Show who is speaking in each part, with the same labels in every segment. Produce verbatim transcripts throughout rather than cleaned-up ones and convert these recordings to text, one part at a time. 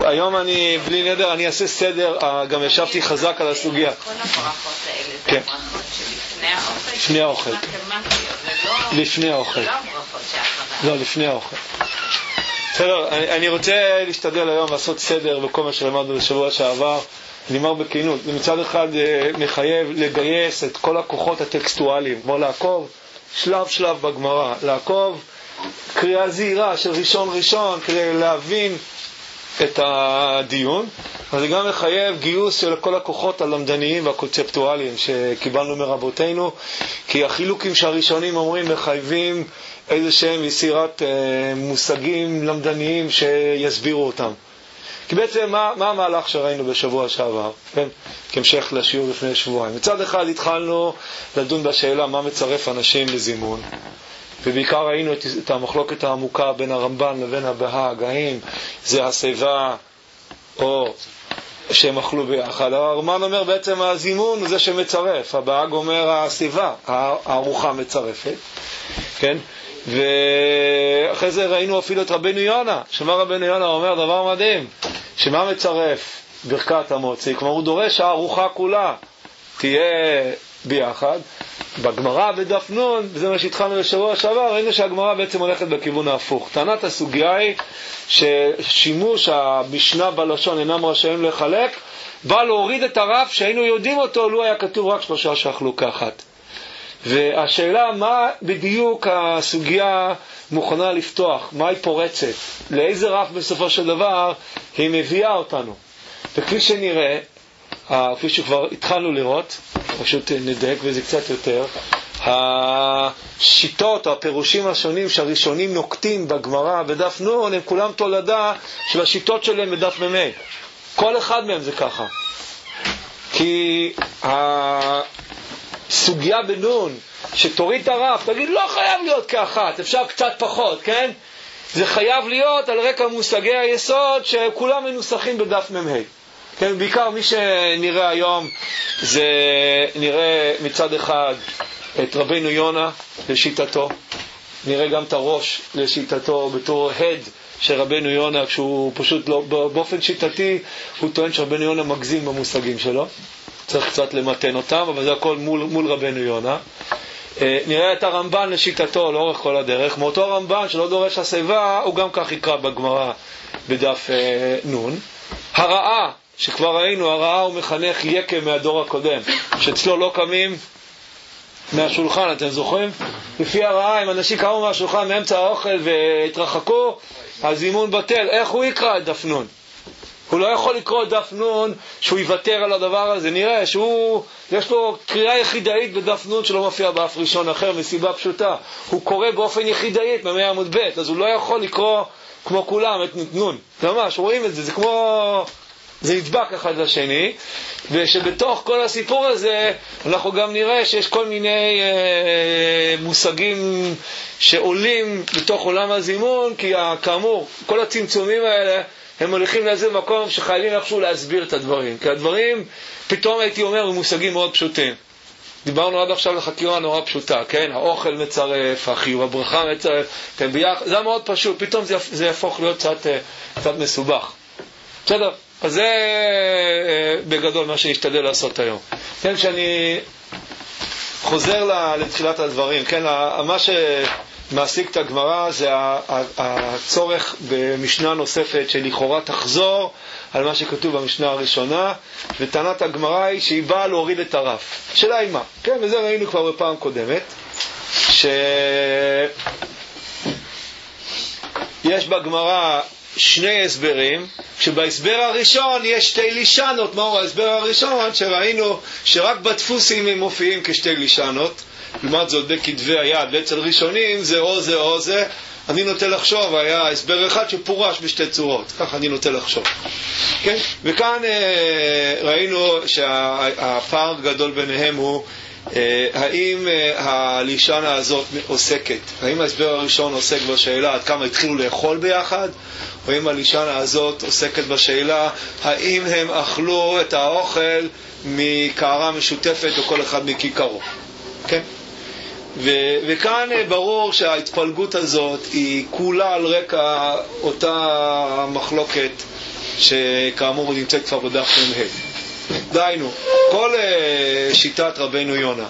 Speaker 1: היום אני, בלי נדר, אני אעשה סדר, גם ישבתי חזק על הסוגיה.
Speaker 2: כל הברכות האלה זה
Speaker 1: כן.
Speaker 2: ברכות שלפני האוכל?
Speaker 1: לפני האוכל. לפני האוכל.
Speaker 2: לא הברכות שאחרי.
Speaker 1: לא, לפני האוכל. בסדר, אני, אני רוצה להשתדל היום לעשות סדר בכל מה שלמדנו בשבוע שעבר. אני אומר בכנות, מצד אחד מחייב לגייס את כל הכוחות הטקסטואליים, כמו לעקוב שלב שלב בגמרא, לעקוב קריאה זהירה של ראשון ראשון כדי להבין את הדיון, אבל זה גם מחייב גיוס של כל הכוחות הלמדניים והקונספטואליים שקיבלנו מרבותינו, כי החילוקים שהראשונים אומרים מחייבים איזה שהם יצירת אה, מושגים למדניים שיסבירו אותם. כי בעצם מה, מה המהלך שראינו בשבוע שעבר, כן? כמשך לשיעור לפני שבועיים. מצד אחד התחלנו לדון בשאלה מה מצרף אנשים לזימון, ובעיקר ראינו את, את המחלוקת העמוקה בין הרמב"ן לבין הבהאג, האם זה השיבה או שהם אכלו ביחד. הרמב"ן אומר בעצם הזימון הוא זה שמצרף, הבהאג אומר השיבה, הארוחה מצרפת, כן? ואחרי זה ראינו אפילו את רבנו יונה, שמה רבנו יונה אומר דבר מדהים, שמה מצרף ברכת המוציא, כלומר הוא דורש שהארוחה כולה תהיה ביחד. בגמרא בדף נון, וזה מה שהתחלנו לשבוע שעבר, ראינו שהגמרא בעצם הולכת בכיוון ההפוך. טענת הסוגיה היא ששימוש המשנה בלשון אינם רשאים לחלק, בא להוריד את הרף שהיינו יודעים אותו, לו היה כתוב רק שלושה שאכלו כאחת. והשאלה מה בדיוק הסוגיה מוכנה לפתוח, מה היא פורצת, לאיזה רף בסופו של דבר היא מביאה אותנו. וכפי שנראה, כפי שכבר התחלנו לראות, פשוט נדק וזה קצת יותר, השיטות או הפירושים השונים שהראשונים נוקטים בגמרא בדף נון הם כולם תולדה של השיטות שלהם בדף ממי. כל אחד מהם זה ככה. כי הסוגיה בנון שתוריד את הרף, תגיד לא חייב להיות כאחת, אפשר קצת פחות, כן? זה חייב להיות על רקע מושגי היסוד שכולם מנוסחים בדף ממי. כן, בעיקר מי שנראה היום זה נראה מצד אחד את רבנו יונה לשיטתו, נראה גם את הראש לשיטתו בתור הד של רבנו יונה, כשהוא פשוט לא, באופן שיטתי הוא טוען שרבנו יונה מגזים במושגים שלו, צריך קצת למתן אותם, אבל זה הכל מול, מול רבנו יונה. נראה את הרמב"ן לשיטתו לאורך כל הדרך, מאותו רמב"ן שלא דורש השיבה הוא גם כך יקרא בגמרא בדף נון. הרעה שכבר ראינו, הרעה הוא מחנך יקם מהדור הקודם, שאצלו לא קמים מהשולחן, אתם זוכרים? לפי הרעה, אם אנשים קמו מהשולחן מאמצע האוכל והתרחקו, הזימון בטל. איך הוא יקרא את דף נון? הוא לא יכול לקרוא את דף נון שהוא יוותר על הדבר הזה. נראה שהוא, יש לו קריאה יחידאית בדף נון שלא מופיע באף ראשון אחר, מסיבה פשוטה. הוא קורא באופן יחידאית במאה עמוד ב', אז הוא לא יכול לקרוא כמו כולם את נון. זה ממש, רואים את זה, זה כמו... זה נדבק אחד לשני, ושבתוך כל הסיפור הזה אנחנו גם נראה שיש כל מיני אה, מושגים שעולים בתוך עולם הזימון, כי כאמור, כל הצמצומים האלה הם הולכים לאיזה מקום שחיילים איכשהו להסביר את הדברים, כי הדברים פתאום הייתי אומר במושגים מאוד פשוטים. דיברנו עד עכשיו לחקירה נורא פשוטה, כן? האוכל מצרף, החיוב, הברכה מצרף, כן, ביחד, זה מאוד פשוט, פתאום זה, זה יפוך להיות קצת, קצת מסובך. בסדר? אז זה בגדול מה שנשתדל לעשות היום. כן, שאני חוזר לתחילת הדברים, כן, מה שמעסיק את הגמרא זה הצורך במשנה נוספת שלכאורה תחזור על מה שכתוב במשנה הראשונה, וטענת הגמרא היא שהיא באה להוריד את הרף. השאלה היא מה? כן, וזה ראינו כבר בפעם קודמת, שיש בגמרא שני הסברים, שבהסבר הראשון יש שתי לישנות. מהו ההסבר הראשון? שראינו שרק בדפוסים הם מופיעים כשתי לישנות, לעומת זאת בכתבי היד ואצל ראשונים זה או זה או זה. אני נוטה לחשוב, היה הסבר אחד שפורש בשתי צורות, כך אני נוטה לחשוב, כן? וכאן אה, ראינו שהפער גדול ביניהם הוא אה, האם אה, הלישנה הזאת עוסקת, האם ההסבר הראשון עוסק בשאלה עד כמה התחילו לאכול ביחד, או אם הלישנה הזאת עוסקת בשאלה האם הם אכלו את האוכל מקערה משותפת או כל אחד מכיכרו, כן? ו- וכאן ברור שההתפלגות הזאת היא כולה על רקע אותה מחלוקת שכאמור נמצאת כבר בדף מ"ה. דיינו, כל uh, שיטת רבנו יונה,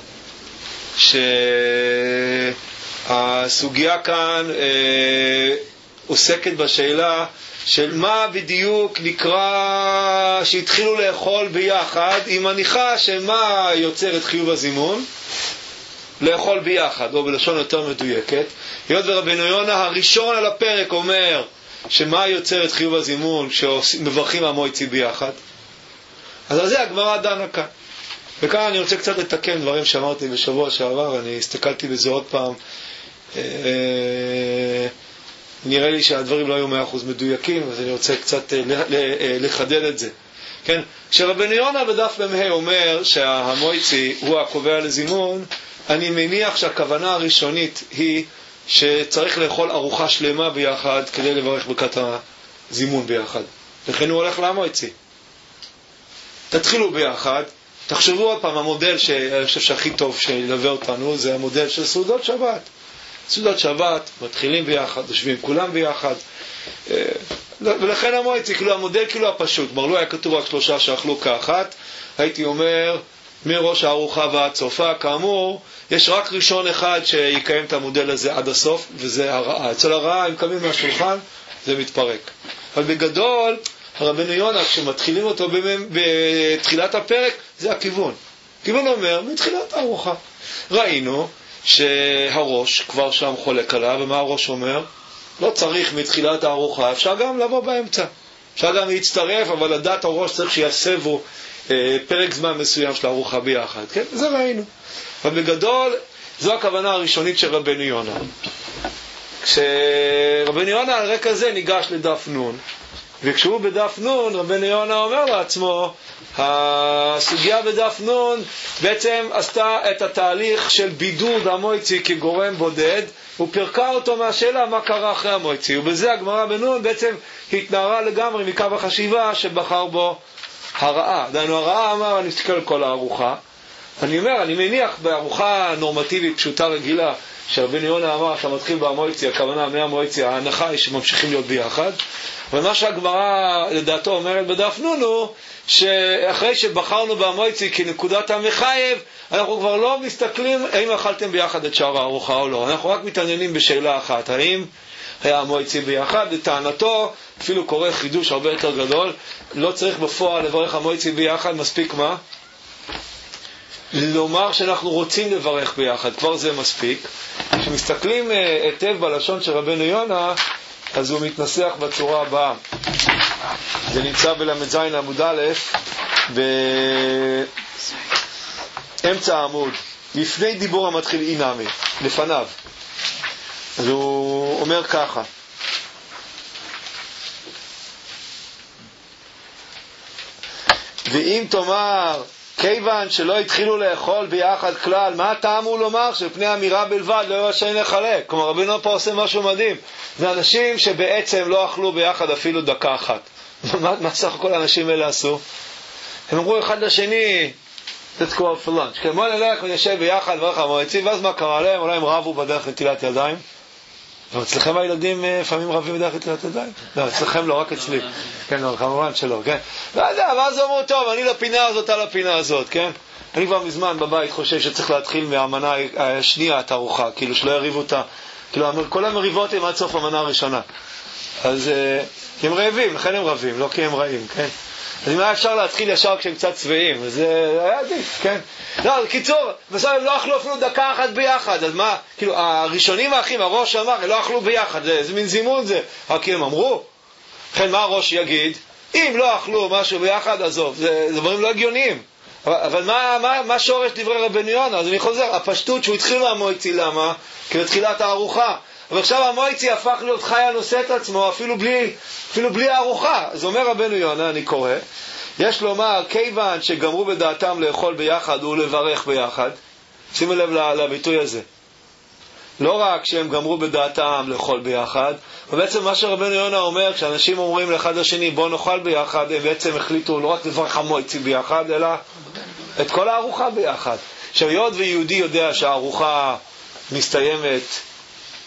Speaker 1: שהסוגיה כאן uh, עוסקת בשאלה של מה בדיוק נקרא שהתחילו לאכול ביחד, היא מניחה שמה יוצר את חיוב הזימון? לאכול ביחד, או בלשון יותר מדויקת. היות ורבנו יונה הראשון על הפרק אומר שמה יוצר את חיוב הזימון שמברכים המויצי ביחד, אז על זה הגמרא דנה כאן. וכאן אני רוצה קצת לתקן דברים שאמרתי בשבוע שעבר, אני הסתכלתי בזה עוד פעם, נראה לי שהדברים לא היו מאה אחוז מדויקים, אז אני רוצה קצת לחדד את זה. כן? כשרבנו יונה בדף מ"ה אומר שהמויצי הוא הקובע לזימון, אני מניח שהכוונה הראשונית היא שצריך לאכול ארוחה שלמה ביחד כדי לברך ברכת הזימון ביחד. לכן הוא הולך למויצי. תתחילו ביחד, תחשבו עוד פעם, המודל שאני חושב שהכי טוב שילווה אותנו זה המודל של סעודות שבת. סעודת שבת, מתחילים ביחד, יושבים כולם ביחד, ולכן המויצי, כאילו המודל כאילו הפשוט, כלומר לא היה כתוב רק שלושה שאכלו כאחת, הייתי אומר מראש הארוחה ועד סופה. כאמור, יש רק ראשון אחד שיקיים את המודל הזה עד הסוף, וזה הרעה. אצל הרעה, אם קמים מהשולחן, זה מתפרק. אבל בגדול, הרבנו יונה, כשמתחילים אותו בתחילת הפרק, זה הכיוון. הכיוון אומר, מתחילת הארוחה. ראינו שהראש כבר שם חולק עליו, ומה הראש אומר? לא צריך מתחילת הארוחה, אפשר גם לבוא באמצע. אפשר גם להצטרף, אבל לדעת הראש צריך שיסבו אה, פרק זמן מסוים של הארוחה ביחד. כן? זה ראינו. אבל בגדול, זו הכוונה הראשונית של רבנו יונה. כשרבנו יונה על רקע זה ניגש לדף נון, וכשהוא בדף נון, רבנו יונה אומר לעצמו, הסוגיה בדף נון בעצם עשתה את התהליך של בידוד המויצי כגורם בודד, הוא פרקה אותו מהשאלה מה קרה אחרי המויצי, ובזה הגמרא בנון בעצם התנערה לגמרי מקו החשיבה שבחר בו הרעה. דהיינו הרעה אמר, אני מסתכל על כל הארוחה, אני אומר, אני מניח בארוחה נורמטיבית פשוטה רגילה שרבנו יונה אמר שמתחיל במויצי, הכוונה מהמויצי, ההנחה היא שממשיכים להיות ביחד. אבל מה שהגמרא לדעתו אומרת בדף נון הוא שאחרי שבחרנו במויצי כנקודת המחייב, אנחנו כבר לא מסתכלים האם אכלתם ביחד את שאר הארוחה או לא, אנחנו רק מתעניינים בשאלה אחת, האם היה המויצי ביחד. לטענתו אפילו קורה חידוש הרבה יותר גדול, לא צריך בפועל לברך המויצי ביחד, מספיק מה? לומר שאנחנו רוצים לברך ביחד, כבר זה מספיק. כשמסתכלים היטב בלשון של רבנו יונה, אז הוא מתנסח בצורה הבאה. זה נמצא בלמד זין עמוד א' באמצע העמוד, לפני דיבור המתחיל אינמי, לפניו. אז הוא אומר ככה: ואם תאמר כיוון שלא התחילו לאכול ביחד כלל, מה הטעם הוא לומר שפני אמירה בלבד לא ירשאים לחלק? כלומר רבנו פה עושה משהו מדהים, זה אנשים שבעצם לא אכלו ביחד אפילו דקה אחת. מה, מה סך הכל האנשים האלה עשו? הם אמרו אחד לשני let's go out for lunch, כן, בוא נלך ונשב ביחד ואיך המועצי, ואז מה קרה להם? אולי הם רבו בדרך נטילת ידיים, ואצלכם הילדים לפעמים רבים בדרך נטילת ידיים? לא, אצלכם לא, רק אצלי. כן, לא, כמובן שלא, כן. ואז אמרו, טוב, אני לפינה הזאת, על הפינה הזאת, כן? אני כבר מזמן בבית חושב שצריך להתחיל מהמנה השנייה את הארוחה, כאילו שלא יריבו אותה, כאילו כל המריבות הם עד סוף המנה הראשונה. אז כי הם רעבים, לכן הם רבים, לא כי הם רעים, כן? אז אם היה אפשר להתחיל ישר כשהם קצת צבעים, אז היה עדיף, כן? לא, קיצור, בסוף הם לא אכלו אפילו דקה אחת ביחד, אז מה? כאילו, הראשונים האחים, הראש אמר, הם לא אכלו ביחד, זה, זה מין זימון זה. רק הם אמרו, לכן מה הראש יגיד? אם לא אכלו משהו ביחד, עזוב, זה, זה דברים לא הגיוניים. אבל, אבל מה, מה, מה שורש דברי רבנו יונה? אז אני חוזר, הפשטות שהוא התחיל מהמויצי, למה? כי בתחילת הארוחה. אבל עכשיו המויצי הפך להיות חיה נושאת עצמו אפילו בלי, אפילו בלי הארוחה. אז אומר רבנו יונה, אני קורא, יש לומר, כיוון שגמרו בדעתם לאכול ביחד ולברך ביחד, שימו לב לביטוי הזה. לא רק שהם גמרו בדעתם לאכול ביחד, ובעצם מה שרבנו יונה אומר, כשאנשים אומרים לאחד לשני בוא נאכל ביחד, הם בעצם החליטו לא רק לברך המויצי ביחד, אלא את כל הארוחה ביחד. עכשיו, היות ויהודי יודע שהארוחה מסתיימת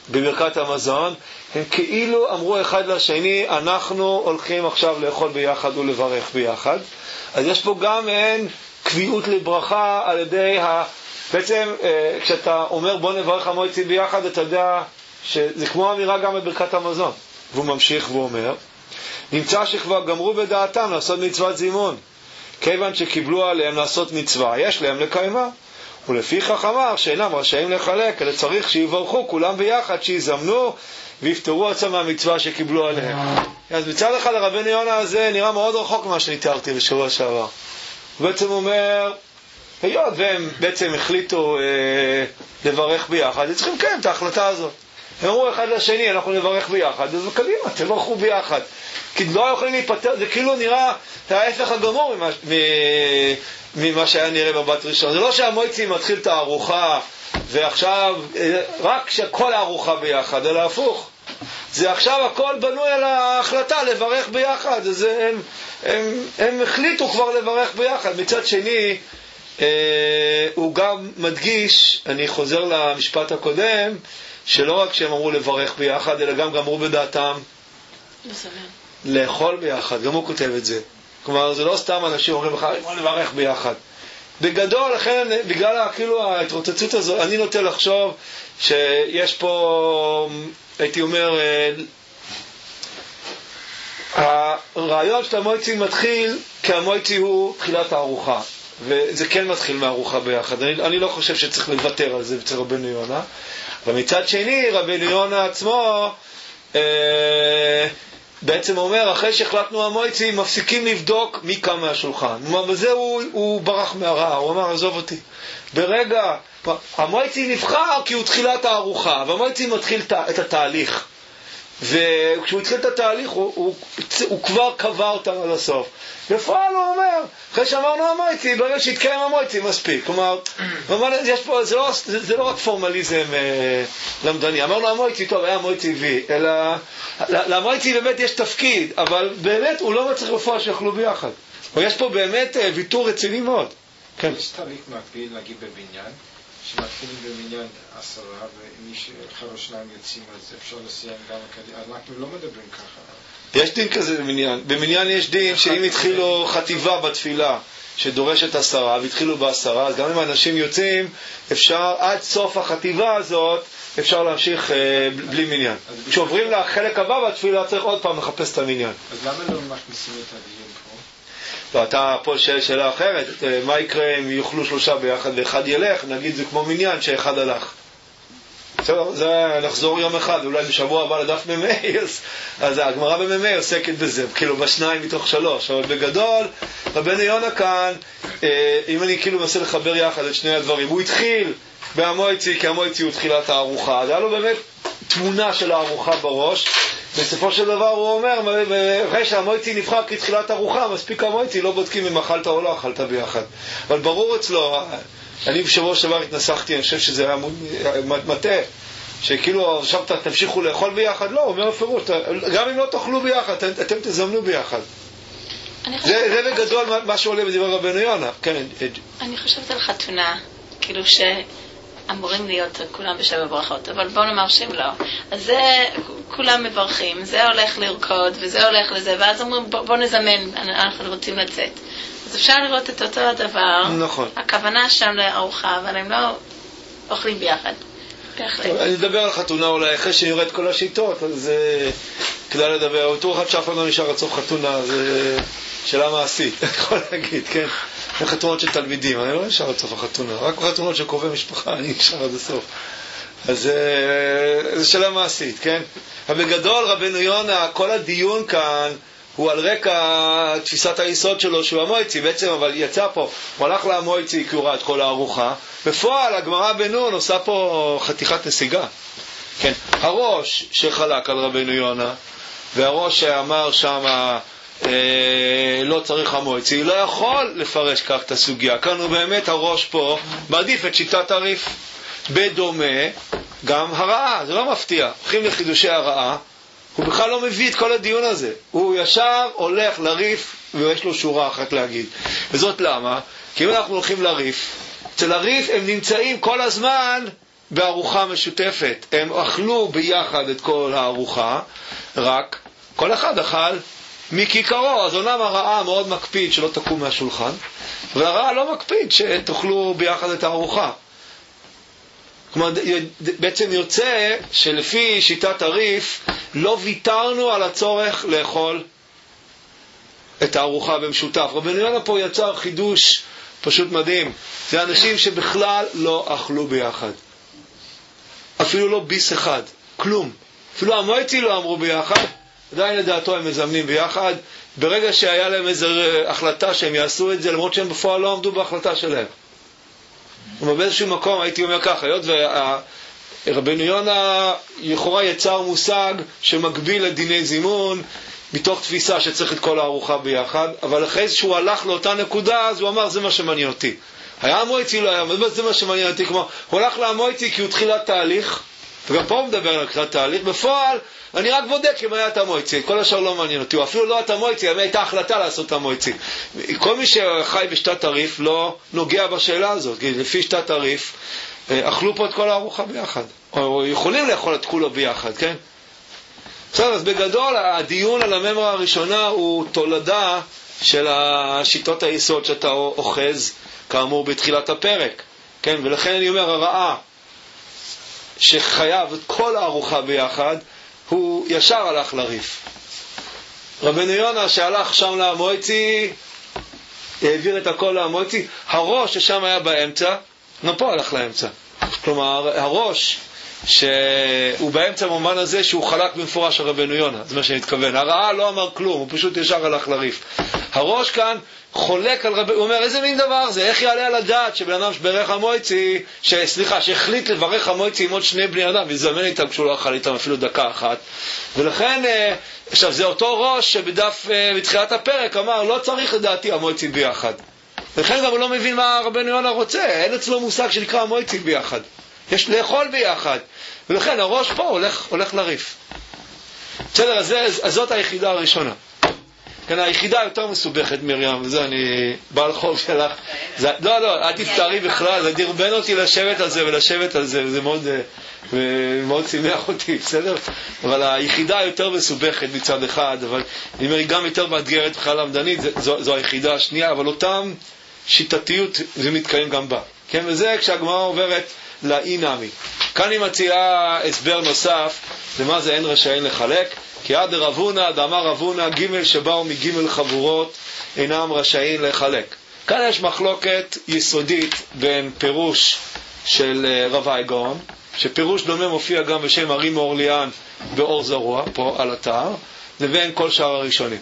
Speaker 1: בברכת המזון, הם כאילו אמרו אחד לשני, אנחנו הולכים עכשיו לאכול ביחד ולברך ביחד. אז יש פה גם אין קביעות לברכה על ידי ה... בעצם כשאתה אומר בוא נברך המועצים ביחד, אתה יודע שזה כמו אמירה גם בברכת המזון. והוא ממשיך ואומר, נמצא שכבר גמרו בדעתם לעשות מצוות זימון, כיוון שקיבלו עליהם לעשות מצווה, יש להם לקיימה. ולפיכך אמר שאינם רשאים לחלק, אלא צריך שיברכו כולם ביחד, שיזמנו ויפטרו עצמם מהמצווה שקיבלו עליהם. אז מצד אחד הרבנו יונה הזה נראה מאוד רחוק ממה שניתרתי בשבוע שעבר. הוא בעצם אומר, היות והם בעצם החליטו אה, לברך ביחד, הם צריכים כן את ההחלטה הזאת. הם אמרו אחד לשני, אנחנו נברך ביחד, אז קדימה, תברכו ביחד. כי לא יכולים להיפטר, זה כאילו נראה ההפך הגמור ממה, ממה שהיה נראה בבת ראשון. זה לא שהמועצי מתחיל את הארוחה, ועכשיו רק שכל הארוחה ביחד, אלא הפוך. זה עכשיו הכל בנוי על ההחלטה לברך ביחד, אז הם, הם, הם החליטו כבר לברך ביחד. מצד שני, אה, הוא גם מדגיש, אני חוזר למשפט הקודם, שלא רק שהם אמרו לברך ביחד, אלא גם גמרו בדעתם לאכול ביחד. גם הוא כותב את זה. כלומר, זה לא סתם אנשים אומרים לך, בוא נברך ביחד. בגדול, לכן, בגלל כאילו ההתרוצצות הזו, אני נוטה לחשוב שיש פה, הייתי אומר, הרעיון של המועצי מתחיל, כי המועצי הוא תחילת הארוחה. וזה כן מתחיל מהארוחה ביחד. אני, אני לא חושב שצריך לוותר על זה אצל רבנו יונה. ומצד שני, רבנו יונה עצמו אה, בעצם אומר, אחרי שהחלטנו המועצי, מפסיקים לבדוק מי קם מהשולחן. בזה הוא, הוא ברח מהרעה, הוא אמר, עזוב אותי. ברגע, המועצי נבחר כי הוא תחילת הארוחה, והמועצי מתחיל את התהליך. וכשהוא התחיל את התהליך, הוא, הוא, הוא כבר קבע אותם עד הסוף. בפועל הוא אומר, אחרי שאמרנו המועצי, ברגע שהתקיים המועצי, מספיק. כלומר, יש פה, זה, לא, זה, זה לא רק פורמליזם אה, למדני. אמרנו המועצי, טוב, היה המועצי וי, אלא למועצי באמת יש תפקיד, אבל באמת הוא לא מצליח בפועל שיכלו ביחד. ויש פה באמת אה, ויתור רציני מאוד. כן.
Speaker 3: יש תהליך מקביל, נגיד בבניין, שמתחילים במניין עשרה, ומי שאחר או שניים יוצאים, אז אפשר לסיים גם הקדימה. אנחנו לא מדברים ככה.
Speaker 1: יש דין כזה במניין. במניין יש דין שאם התחילו חטיבה בתפילה שדורשת עשרה, והתחילו בעשרה, אז גם אם האנשים יוצאים, אפשר עד סוף החטיבה הזאת, אפשר להמשיך אה, בלי מניין. כשעוברים לחלק הבא בתפילה, צריך עוד פעם לחפש את המניין.
Speaker 3: אז למה לא מכניסים את הדיון פה?
Speaker 1: לא, אתה פה שאלה, שאלה אחרת. מה יקרה אם יאכלו שלושה ביחד ואחד ילך? נגיד זה כמו מניין שאחד הלך. בסדר, זה נחזור יום אחד, אולי בשבוע הבא לדף ממי, אז, אז הגמרא בממי עוסקת בזה, כאילו בשניים מתוך שלוש. אבל בגדול, רבנו יונה כאן, אה, אם אני כאילו מנסה לחבר יחד את שני הדברים, הוא התחיל בהמועצי, כי המועצי הוא תחילת הארוחה, זה היה לו באמת תמונה של הארוחה בראש. בסופו של דבר הוא אומר, אחרי שהמועצי נבחר כתחילת ארוחה, מספיק המועצי, לא בודקים אם אכלת או לא אכלת ביחד. אבל ברור אצלו, אני בשבוע שעבר התנסחתי, אני חושב שזה היה מטה, שכאילו עכשיו תמשיכו לאכול ביחד, לא, הוא אומר בפירוש, גם אם לא תאכלו ביחד, אתם, אתם תזמנו ביחד. זה, זה בגדול מה, מה שעולה בדבר רבנו יונה. כן,
Speaker 2: אני חושבת על חתונה, כאילו שאמורים להיות כולם בשבע ברכות, אבל בואו נאמר שהם לא. אז זה, כולם מברכים, זה הולך לרקוד, וזה הולך לזה, ואז אומרים בואו בוא נזמן, אנחנו רוצים לצאת. אז אפשר לראות את אותו הדבר.
Speaker 1: נכון.
Speaker 2: הכוונה שם לארוחה, אבל הם לא אוכלים ביחד.
Speaker 1: אני אדבר על חתונה אולי אחרי שנראה את כל השיטות, אז כדאי לדבר. אותו אחד שאף לא נשאר עד סוף חתונה, זה שאלה מעשית, אני יכול להגיד, כן? זה חתונות של תלמידים, אני לא נשאר עד סוף החתונה, רק בחתונות של קרובי משפחה אני נשאר עד הסוף. אז זה שאלה מעשית, כן? אבל בגדול רבנו יונה, כל הדיון כאן הוא על רקע תפיסת היסוד שלו שהוא המועצי, בעצם אבל יצא פה, הוא הלך למועצי כי הוא ראה את כל הארוחה, בפועל הגמרא בנון עושה פה חתיכת נסיגה. כן, הראש שחלק על רבנו יונה, והראש שאמר שם אה, לא צריך המועצי, לא יכול לפרש כך את הסוגיה. כאן הוא באמת הראש פה מעדיף את שיטת הריף. בדומה גם הרעה, זה לא מפתיע, הולכים לחידושי הרעה, הוא בכלל לא מביא את כל הדיון הזה. הוא ישר הולך לריף ויש לו שורה אחת להגיד. וזאת למה? כי אם אנחנו הולכים לריף, אצל הריף הם נמצאים כל הזמן בארוחה משותפת, הם אכלו ביחד את כל הארוחה, רק כל אחד אכל מכיכרו. אז אומנם הרעה מאוד מקפיד שלא תקום מהשולחן, והרעה לא מקפיד שתאכלו ביחד את הארוחה. כלומר, בעצם יוצא שלפי שיטת הריף לא ויתרנו על הצורך לאכול את הארוחה במשותף. רבנו יונה פה יצר חידוש פשוט מדהים. זה אנשים שבכלל לא אכלו ביחד, אפילו לא ביס אחד, כלום. אפילו המועצי לא אמרו ביחד, עדיין לדעתו הם מזמנים ביחד. ברגע שהיה להם איזו החלטה שהם יעשו את זה, למרות שהם בפועל לא עמדו בהחלטה שלהם. אבל באיזשהו מקום הייתי אומר ככה, היות ורבנו יונה לכאורה יצר מושג שמקביל לדיני זימון, מתוך תפיסה שצריך את כל הארוחה ביחד, אבל אחרי שהוא הלך לאותה נקודה, אז הוא אמר, זה מה שמעניין אותי. היה המועצי, לא היה, זה מה שמעניין אותי. כמו, הוא הלך למועצי כי הוא תחילת תהליך, וגם פה הוא מדבר על תחילת תהליך. בפועל, אני רק בודק אם היה את המועצי, כל השאר לא מעניין אותי. הוא אפילו לא את המועצי, אבל הייתה החלטה לעשות את המועצי. כל מי שחי בשתת הריף לא נוגע בשאלה הזאת, כי לפי שתת הריף, אכלו פה את כל הארוחה ביחד. או יכולים לאכול את כולו ביחד, כן? בסדר, אז בגדול הדיון על הממרה הראשונה הוא תולדה של השיטות היסוד שאתה אוחז כאמור בתחילת הפרק, כן? ולכן אני אומר, הרעה שחייב את כל הארוחה ביחד, הוא ישר הלך לריף. רבנו יונה שהלך שם למועצי, העביר את הכל למועצי, הראש ששם היה באמצע, גם פה הלך לאמצע. כלומר, הראש שהוא באמצע במובן הזה שהוא חלק במפורש על רבנו יונה, זה מה שאני מתכוון. הרעה לא אמר כלום, הוא פשוט ישר הלך לריף. הראש כאן חולק על רבנו, הוא אומר, איזה מין דבר זה? איך יעלה על הדעת שבן אדם שברך המועצי, סליחה, שהחליט לברך המועצי עם עוד שני בני אדם, ויזמן איתם כשהוא לא אכל איתם אפילו דקה אחת. ולכן, עכשיו זה אותו ראש שבדף בתחילת הפרק אמר, לא צריך לדעתי המועצי ביחד. לכן גם הוא לא מבין מה רבנו יונה רוצה, אין אצלו מושג שנקרא המועצי ביחד. יש לאכול ביחד. ולכן הראש פה הולך, הולך לריף. בסדר, אז, אז זאת היחידה הראשונה. כן, היחידה יותר מסובכת, מרים, וזה אני בעל חוב שלך. זה, לא, לא, אל תצטערי בכלל, זה דרבן אותי לשבת על זה ולשבת על זה, וזה מאוד, מאוד שימח אותי, בסדר? אבל היחידה יותר מסובכת מצד אחד, אבל אני אומר, היא גם יותר מאתגרת בכלל למדנית, זו, זו היחידה השנייה, אבל אותם שיטתיות זה מתקיים גם בה. כן, וזה כשהגמרא עוברת לאי נמי. כאן היא מציעה הסבר נוסף למה זה אין רשאים לחלק, כי עד רבונה, דאמר רבונה, ג' שבאו מג' חבורות אינם רשאים לחלק. כאן יש מחלוקת יסודית בין פירוש של רבי גאון, שפירוש דומה מופיע גם בשם הרי מאורליאן באור זרוע, פה על התאר, לבין כל שאר הראשונים.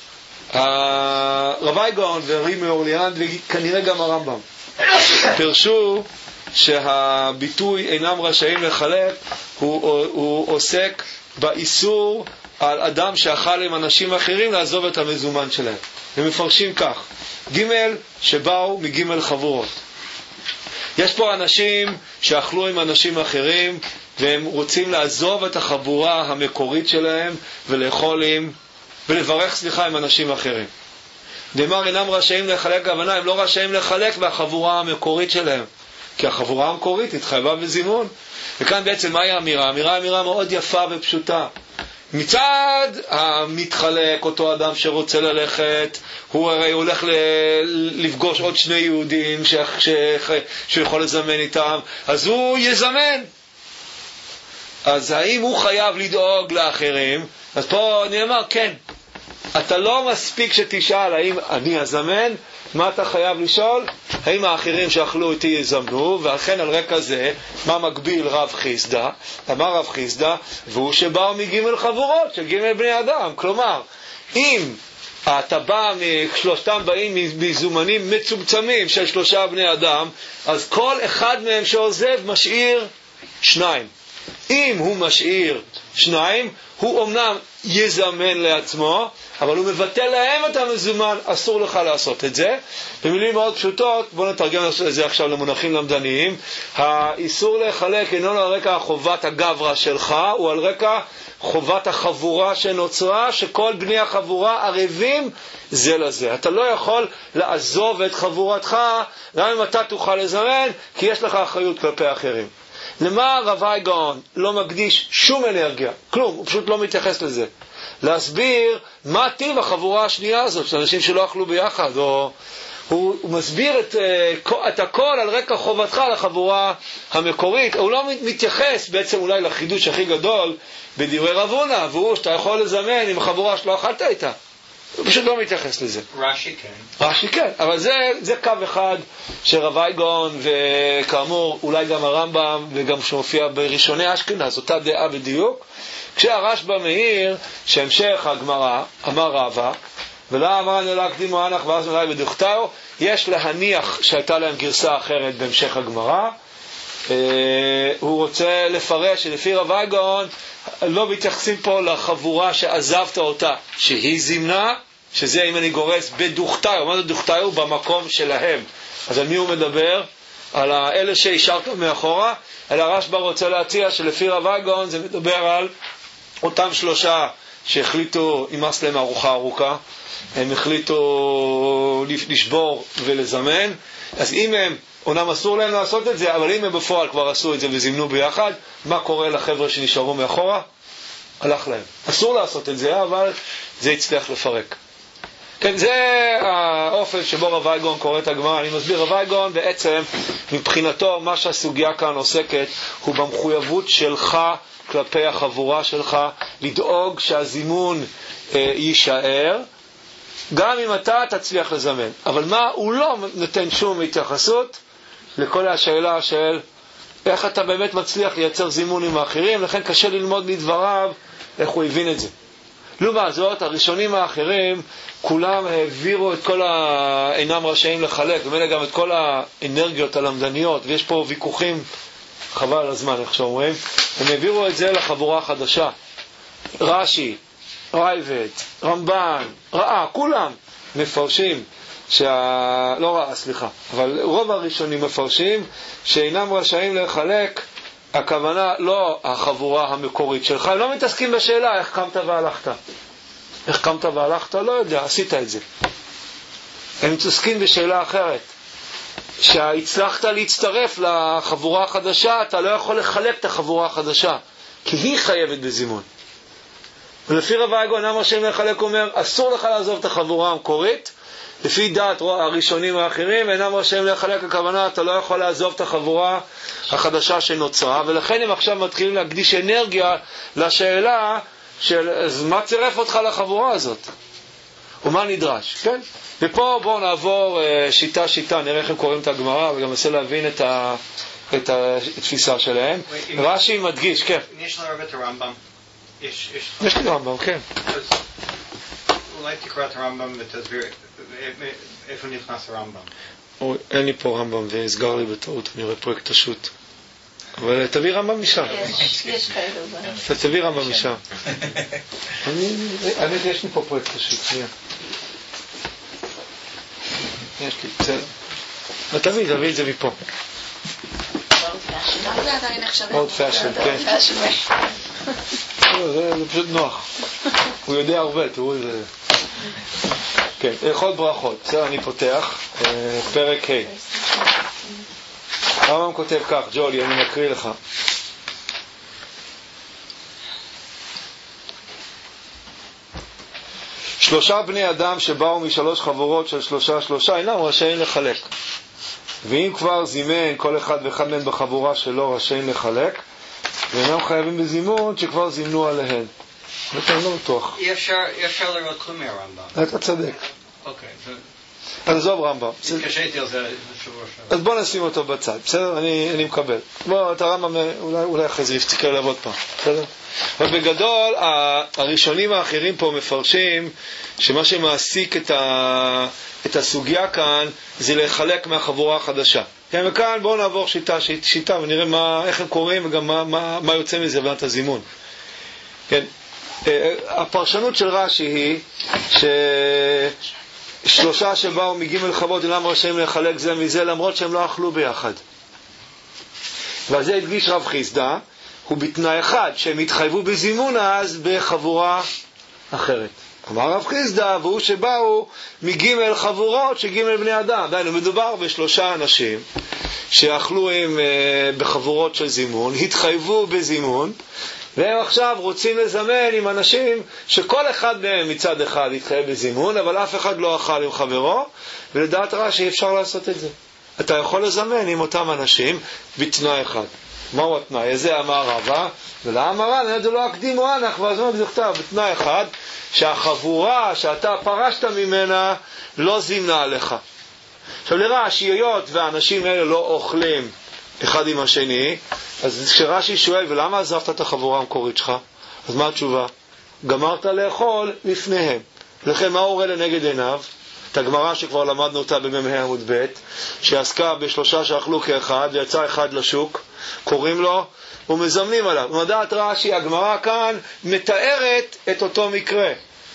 Speaker 1: רבי גאון והרי מאורליאן וכנראה גם הרמב"ם פרשו שהביטוי אינם רשאים לחלק הוא, הוא עוסק באיסור על אדם שאכל עם אנשים אחרים לעזוב את המזומן שלהם. הם מפרשים כך, ג' שבאו מג' חבורות. יש פה אנשים שאכלו עם אנשים אחרים והם רוצים לעזוב את החבורה המקורית שלהם ולאכול עם ולברך סליחה עם אנשים אחרים. דאמר אינם רשאים לחלק, הכוונה הם לא רשאים לחלק מהחבורה המקורית שלהם, כי החבורה המקורית התחייבה בזימון. וכאן בעצם מהי האמירה? האמירה אמירה מאוד יפה ופשוטה. מצד המתחלק, אותו אדם שרוצה ללכת, הוא הרי הולך לפגוש עוד שני יהודים ש... ש... שהוא יכול לזמן איתם, אז הוא יזמן. אז האם הוא חייב לדאוג לאחרים? אז פה אני אומר, כן. אתה לא מספיק שתשאל האם אני אזמן, מה אתה חייב לשאול? האם האחרים שאכלו איתי יזמנו? ואכן על רקע זה, מה מגביל רב חיסדא? אמר רב חיסדא, והוא שבאו מג' חבורות של ג' בני אדם. כלומר, אם אתה בא, שלושתם באים מזומנים מצומצמים של שלושה בני אדם, אז כל אחד מהם שעוזב משאיר שניים. אם הוא משאיר שניים, הוא אמנם יזמן לעצמו, אבל הוא מבטל להם את המזומן, אסור לך לעשות את זה. במילים מאוד פשוטות, בואו נתרגם את זה עכשיו למונחים למדניים, האיסור לחלק אינו על רקע חובת הגברה שלך, הוא על רקע חובת החבורה שנוצרה, שכל בני החבורה ערבים זה לזה. אתה לא יכול לעזוב את חבורתך, גם אם אתה תוכל לזמן, כי יש לך אחריות כלפי אחרים. למה רבי גאון לא מקדיש שום אנרגיה? כלום, הוא פשוט לא מתייחס לזה. להסביר מה טיב החבורה השנייה הזאת, של אנשים שלא אכלו ביחד, או... הוא, הוא מסביר את, את הכל על רקע חובתך לחבורה המקורית. הוא לא מתייחס בעצם אולי לחידוש הכי גדול בדברי רב הונא, והוא שאתה יכול לזמן עם החבורה שלא אכלת איתה. הוא פשוט לא מתייחס לזה.
Speaker 3: רש"י כן.
Speaker 1: רש"י כן, אבל זה, זה קו אחד של רבי גאון, וכאמור אולי גם הרמב"ם, וגם שמופיע בראשוני אשכנז, אותה דעה בדיוק. כשהרשב"א מעיר שהמשך הגמרא, אמר רבא, ולא אמרנו לא הקדימו אנח ואז אולי בדוכתאו, יש להניח שהייתה להם גרסה אחרת בהמשך הגמרא. אה, הוא רוצה לפרש שלפי רבי גאון לא מתייחסים פה לחבורה שעזבת אותה, שהיא זימנה, שזה אם אני גורס בדוכתאו, מה זה דוכתאו? במקום שלהם. אז על מי הוא מדבר? על האלה שהשארת מאחורה. אלא הרשב"א רוצה להציע שלפי רבי גאון זה מדבר על אותם שלושה שהחליטו נמאס להם ארוחה ארוכה, הם החליטו לשבור ולזמן. אז אם הם, אומנם אסור להם לעשות את זה, אבל אם הם בפועל כבר עשו את זה וזימנו ביחד, מה קורה לחבר'ה שנשארו מאחורה? הלך להם. אסור לעשות את זה, אבל זה יצטרך לפרק. כן, זה האופן שבו רבי גאון קורא את הגמרא. אני מסביר, רבי גאון בעצם מבחינתו מה שהסוגיה כאן עוסקת הוא במחויבות שלך כלפי החבורה שלך, לדאוג שהזימון אה, יישאר, גם אם אתה תצליח לזמן. אבל מה? הוא לא נותן שום התייחסות לכל השאלה של איך אתה באמת מצליח לייצר זימון עם האחרים, לכן קשה ללמוד מדבריו איך הוא הבין את זה. לעומת זאת, הראשונים האחרים, כולם העבירו את כל ה... אינם רשאים לחלק, ומילא גם את כל האנרגיות הלמדניות, ויש פה ויכוחים, חבל על הזמן, איך שאומרים, הם העבירו את זה לחבורה החדשה. רש"י, רייבד, רמב"ן, ראה, כולם מפרשים, שה... לא ראה, סליחה, אבל רוב הראשונים מפרשים שאינם רשאים לחלק, הכוונה לא החבורה המקורית שלך, הם לא מתעסקים בשאלה איך קמת והלכת. איך קמת והלכת? לא יודע, עשית את זה. הם מתעסקים בשאלה אחרת. שהצלחת להצטרף לחבורה החדשה, אתה לא יכול לחלק את החבורה החדשה, כי היא חייבת בזימון. ולפי רבי גאון אמר שהם לחלק, אומר, אסור לך לעזוב את החבורה המקורית, לפי דעת הראשונים האחרים, אינם רשאים לחלק, הכוונה, אתה לא יכול לעזוב את החבורה החדשה שנוצרה, ולכן הם עכשיו מתחילים להקדיש אנרגיה לשאלה של אז מה צירף אותך לחבורה הזאת? ומה נדרש? כן? ופה בואו נעבור שיטה שיטה, נראה איך הם קוראים את הגמרא, וגם ננסה להבין את, ה, את התפיסה שלהם. רש"י מדגיש, כן.
Speaker 3: יש לנו הרבה את הרמב"ם. יש, יש...
Speaker 1: יש לי רמב"ם, כן.
Speaker 3: אז אולי תקרא את הרמב"ם ותסביר איפה נכנס הרמב"ם.
Speaker 1: אין לי פה רמב"ם והסגר לי בטעות, אני רואה פרויקט השו"ת. אבל תביא רמב"ם משם.
Speaker 2: יש כאלו.
Speaker 1: תביא רמב"ם משם. האמת, יש לי פה פרויקט השו"ת, שנייה. יש לי, בסדר. תביא, תביא את זה מפה. עוד פאשן, כן. זה פשוט נוח. הוא יודע הרבה, תראו איזה... כן, הלכות ברכות. בסדר, אני פותח. פרק ה'. הרמב"ם כותב כך, ג'ולי, אני מקריא לך. שלושה בני אדם שבאו משלוש חבורות של שלושה שלושה אינם רשאים לחלק. ואם כבר זימן כל אחד ואחד מהם בחבורה שלא רשאים לחלק, ואינם חייבים בזימון שכבר זימנו עליהן. אני לא בטוח.
Speaker 3: אי אפשר לראות כלום מהרמב"ם.
Speaker 1: אתה צדק.
Speaker 3: אוקיי.
Speaker 1: אז עזוב רמב"ם.
Speaker 3: התקשיתי על זה בשבוע שעבר.
Speaker 1: אז בוא נשים אותו בצד, בסדר? אני, אני מקבל. בוא, את הרמב"ם, אולי, אולי אחרי זה יפתיקר אליו עוד פעם, בסדר? אבל בגדול, הראשונים האחרים פה מפרשים שמה שמעסיק את, ה, את הסוגיה כאן זה לחלק מהחבורה החדשה. כן, וכאן בואו נעבור שיטה, שיטה ונראה מה, איך הם קוראים וגם מה, מה, מה יוצא מזה בנת הזימון. כן, הפרשנות של רש"י היא ששלושה שבאו מגימל חוות אינם רשאים לחלק זה מזה למרות שהם לא אכלו ביחד. ועל זה הדגיש רב חיסדא, הוא בתנאי אחד, שהם התחייבו בזימון אז בחבורה אחרת. אמר רב חיסדא, והוא שבאו מגימל חבורות שגימל בני אדם. דיינו, מדובר בשלושה אנשים שאכלו עם, uh, בחבורות של זימון, התחייבו בזימון, והם עכשיו רוצים לזמן עם אנשים שכל אחד מהם מצד אחד התחייב בזימון, אבל אף אחד לא אכל עם חברו, ולדעת רש"י אפשר לעשות את זה. אתה יכול לזמן עם אותם אנשים בתנאי אחד. מהו התנאי? איזה אמר רבא? ולאמרה, נדע לא הקדימו אנך, ואז הוא כתב בתנאי אחד, שהחבורה שאתה פרשת ממנה לא זימנה עליך. עכשיו לרש"י, היות והאנשים האלה לא אוכלים אחד עם השני, אז כשרש"י שואל, ולמה עזבת את החבורה המקורית שלך? אז מה התשובה? גמרת לאכול לפניהם. לכן מה הורה לנגד עיניו? את הגמרא שכבר למדנו אותה במ"ה עמוד ב', שעסקה בשלושה שאכלו כאחד ויצא אחד לשוק, קוראים לו ומזמנים עליו. מדעת רש"י, הגמרא כאן מתארת את אותו מקרה.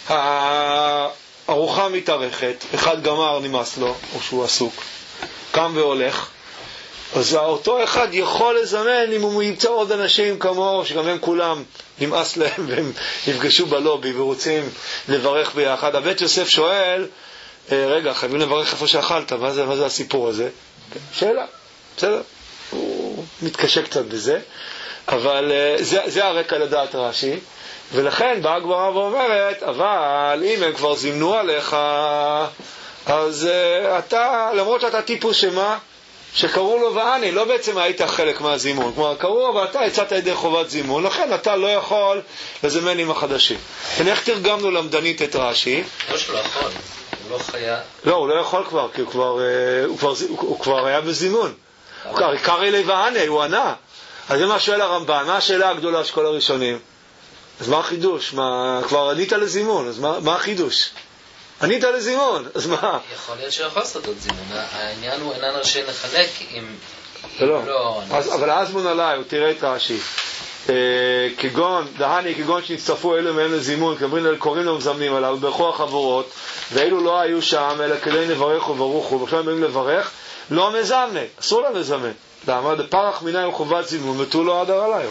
Speaker 1: הארוחה מתארכת, אחד גמר נמאס לו, או שהוא עסוק, קם והולך, אז אותו אחד יכול לזמן אם הוא ימצא עוד אנשים כמוהו, שגם הם כולם נמאס להם והם נפגשו בלובי ורוצים לברך ביחד. הבית יוסף שואל, רגע, חייבים לברך איפה שאכלת, מה זה, מה זה הסיפור הזה? שאלה, בסדר, הוא מתקשה קצת בזה, אבל זה, זה הרקע לדעת רש"י, ולכן באה הגמרא ואומרת, אבל אם הם כבר זימנו עליך, אז uh, אתה, למרות שאתה טיפוס שמה, שקראו לו ועני, לא בעצם היית חלק מהזימון, כלומר קראו, אבל אתה יצאת ידי חובת זימון, לכן אתה לא יכול לזמן עם החדשים. ואיך תרגמנו למדנית את רש"י?
Speaker 4: לא שלא יכול, הוא לא חיה.
Speaker 1: לא, הוא לא יכול כבר, כי הוא כבר, הוא כבר, הוא כבר היה בזימון. קרא לי ועני, הוא ענה. אז זה מה שואל הרמב"ן, מה השאלה הגדולה של כל הראשונים? אז מה החידוש? מה, כבר ענית לזימון, אז מה, מה החידוש? ענית לזימון, אז מה?
Speaker 4: יכול להיות שיכול לעשות עוד זימון, העניין הוא אינן רשאי לחלק עם...
Speaker 1: לא, לא. אז, אבל אזמון עליי, הוא תראה את רש"י. אה, כגון, דהני, כגון שנצטרפו אלו מהם לזימון, קוראים לו מזמנים עליו, ברכו החבורות, ואלו לא היו שם, אלא כדי נברך וברוכו, ועכשיו הם באים לברך, לא מזמנה, אסור להם לזמן. למה? דפרח מיני הוא חובת זימון, ותו לא עדר עליו.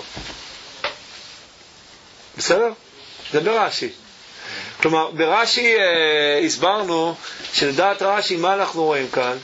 Speaker 1: בסדר? זה ברש"י. כלומר, ברש"י אה, הסברנו שלדעת רש"י, מה אנחנו רואים כאן?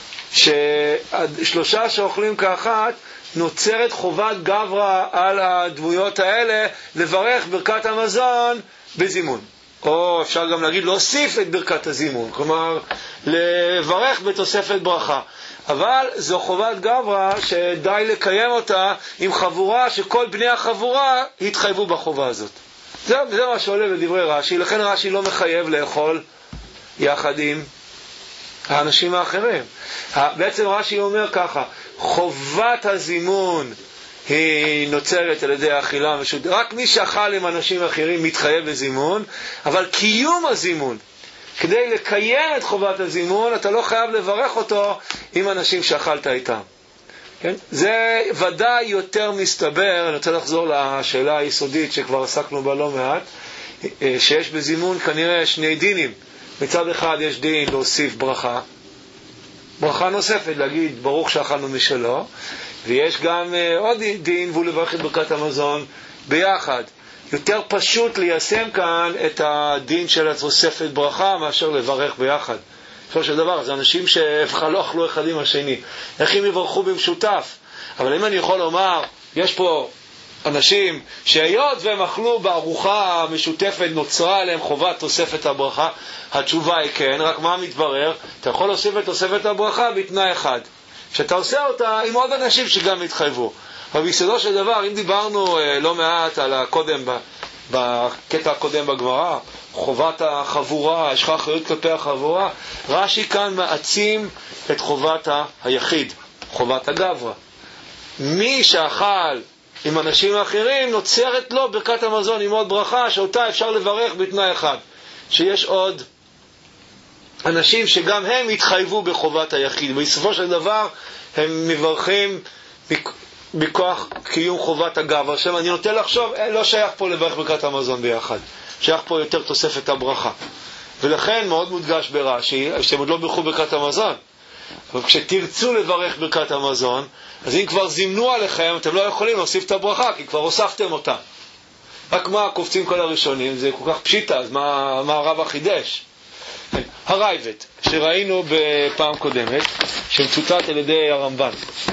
Speaker 1: ששלושה שאוכלים כאחת, נוצרת חובת גברא על הדמויות האלה לברך ברכת המזון בזימון. או אפשר גם להגיד להוסיף את ברכת הזימון, כלומר לברך בתוספת ברכה. אבל זו חובת גברא שדי לקיים אותה עם חבורה שכל בני החבורה התחייבו בחובה הזאת. זה, זה מה שעולה בדברי רש"י, לכן רש"י לא מחייב לאכול יחד עם האנשים האחרים. בעצם רש"י אומר ככה, חובת הזימון היא נוצרת על ידי האכילה משותפת, רק מי שאכל עם אנשים אחרים מתחייב בזימון, אבל קיום הזימון, כדי לקיים את חובת הזימון, אתה לא חייב לברך אותו עם אנשים שאכלת איתם. כן? זה ודאי יותר מסתבר, אני רוצה לחזור לשאלה היסודית שכבר עסקנו בה לא מעט, שיש בזימון כנראה שני דינים. מצד אחד יש דין להוסיף ברכה, ברכה נוספת, להגיד ברוך שאכלנו משלו, ויש גם עוד דין, והוא לברך את ברכת המזון ביחד. יותר פשוט ליישם כאן את הדין של התוספת ברכה מאשר לברך ביחד. בסופו של דבר, זה אנשים שבכלל לא אכלו אחד עם השני. איך הם יברכו במשותף? אבל אם אני יכול לומר, יש פה אנשים שהיות והם אכלו בארוחה המשותפת, נוצרה עליהם חובת תוספת הברכה, התשובה היא כן, רק מה מתברר? אתה יכול להוסיף את תוספת הברכה בתנאי אחד, שאתה עושה אותה עם עוד אנשים שגם התחייבו. אבל ביסודו של דבר, אם דיברנו לא מעט על הקודם, בקטע הקודם בגמרא, חובת החבורה, יש לך אחריות כלפי החבורה, רש"י כאן מעצים את חובת היחיד, חובת הגברא. מי שאכל עם אנשים אחרים, נוצרת לו ברכת המזון עם עוד ברכה, שאותה אפשר לברך בתנאי אחד, שיש עוד אנשים שגם הם התחייבו בחובת היחיד. בסופו של דבר הם מברכים בכוח קיום חובת הגברא. עכשיו אני נוטה לחשוב, לא שייך פה לברך ברכת המזון ביחד, שייך פה יותר תוספת הברכה. ולכן מאוד מודגש ברש"י, שאתם עוד לא ברכו ברכת המזון, אבל כשתרצו לברך ברכת המזון, אז אם כבר זימנו עליכם, אתם לא יכולים להוסיף את הברכה, כי כבר הוספתם אותה. רק מה קופצים כל הראשונים? זה כל כך פשיטה, אז מה, מה הרב החידש? הרייבד, שראינו בפעם קודמת, שמצוטט על ידי הרמב"ן.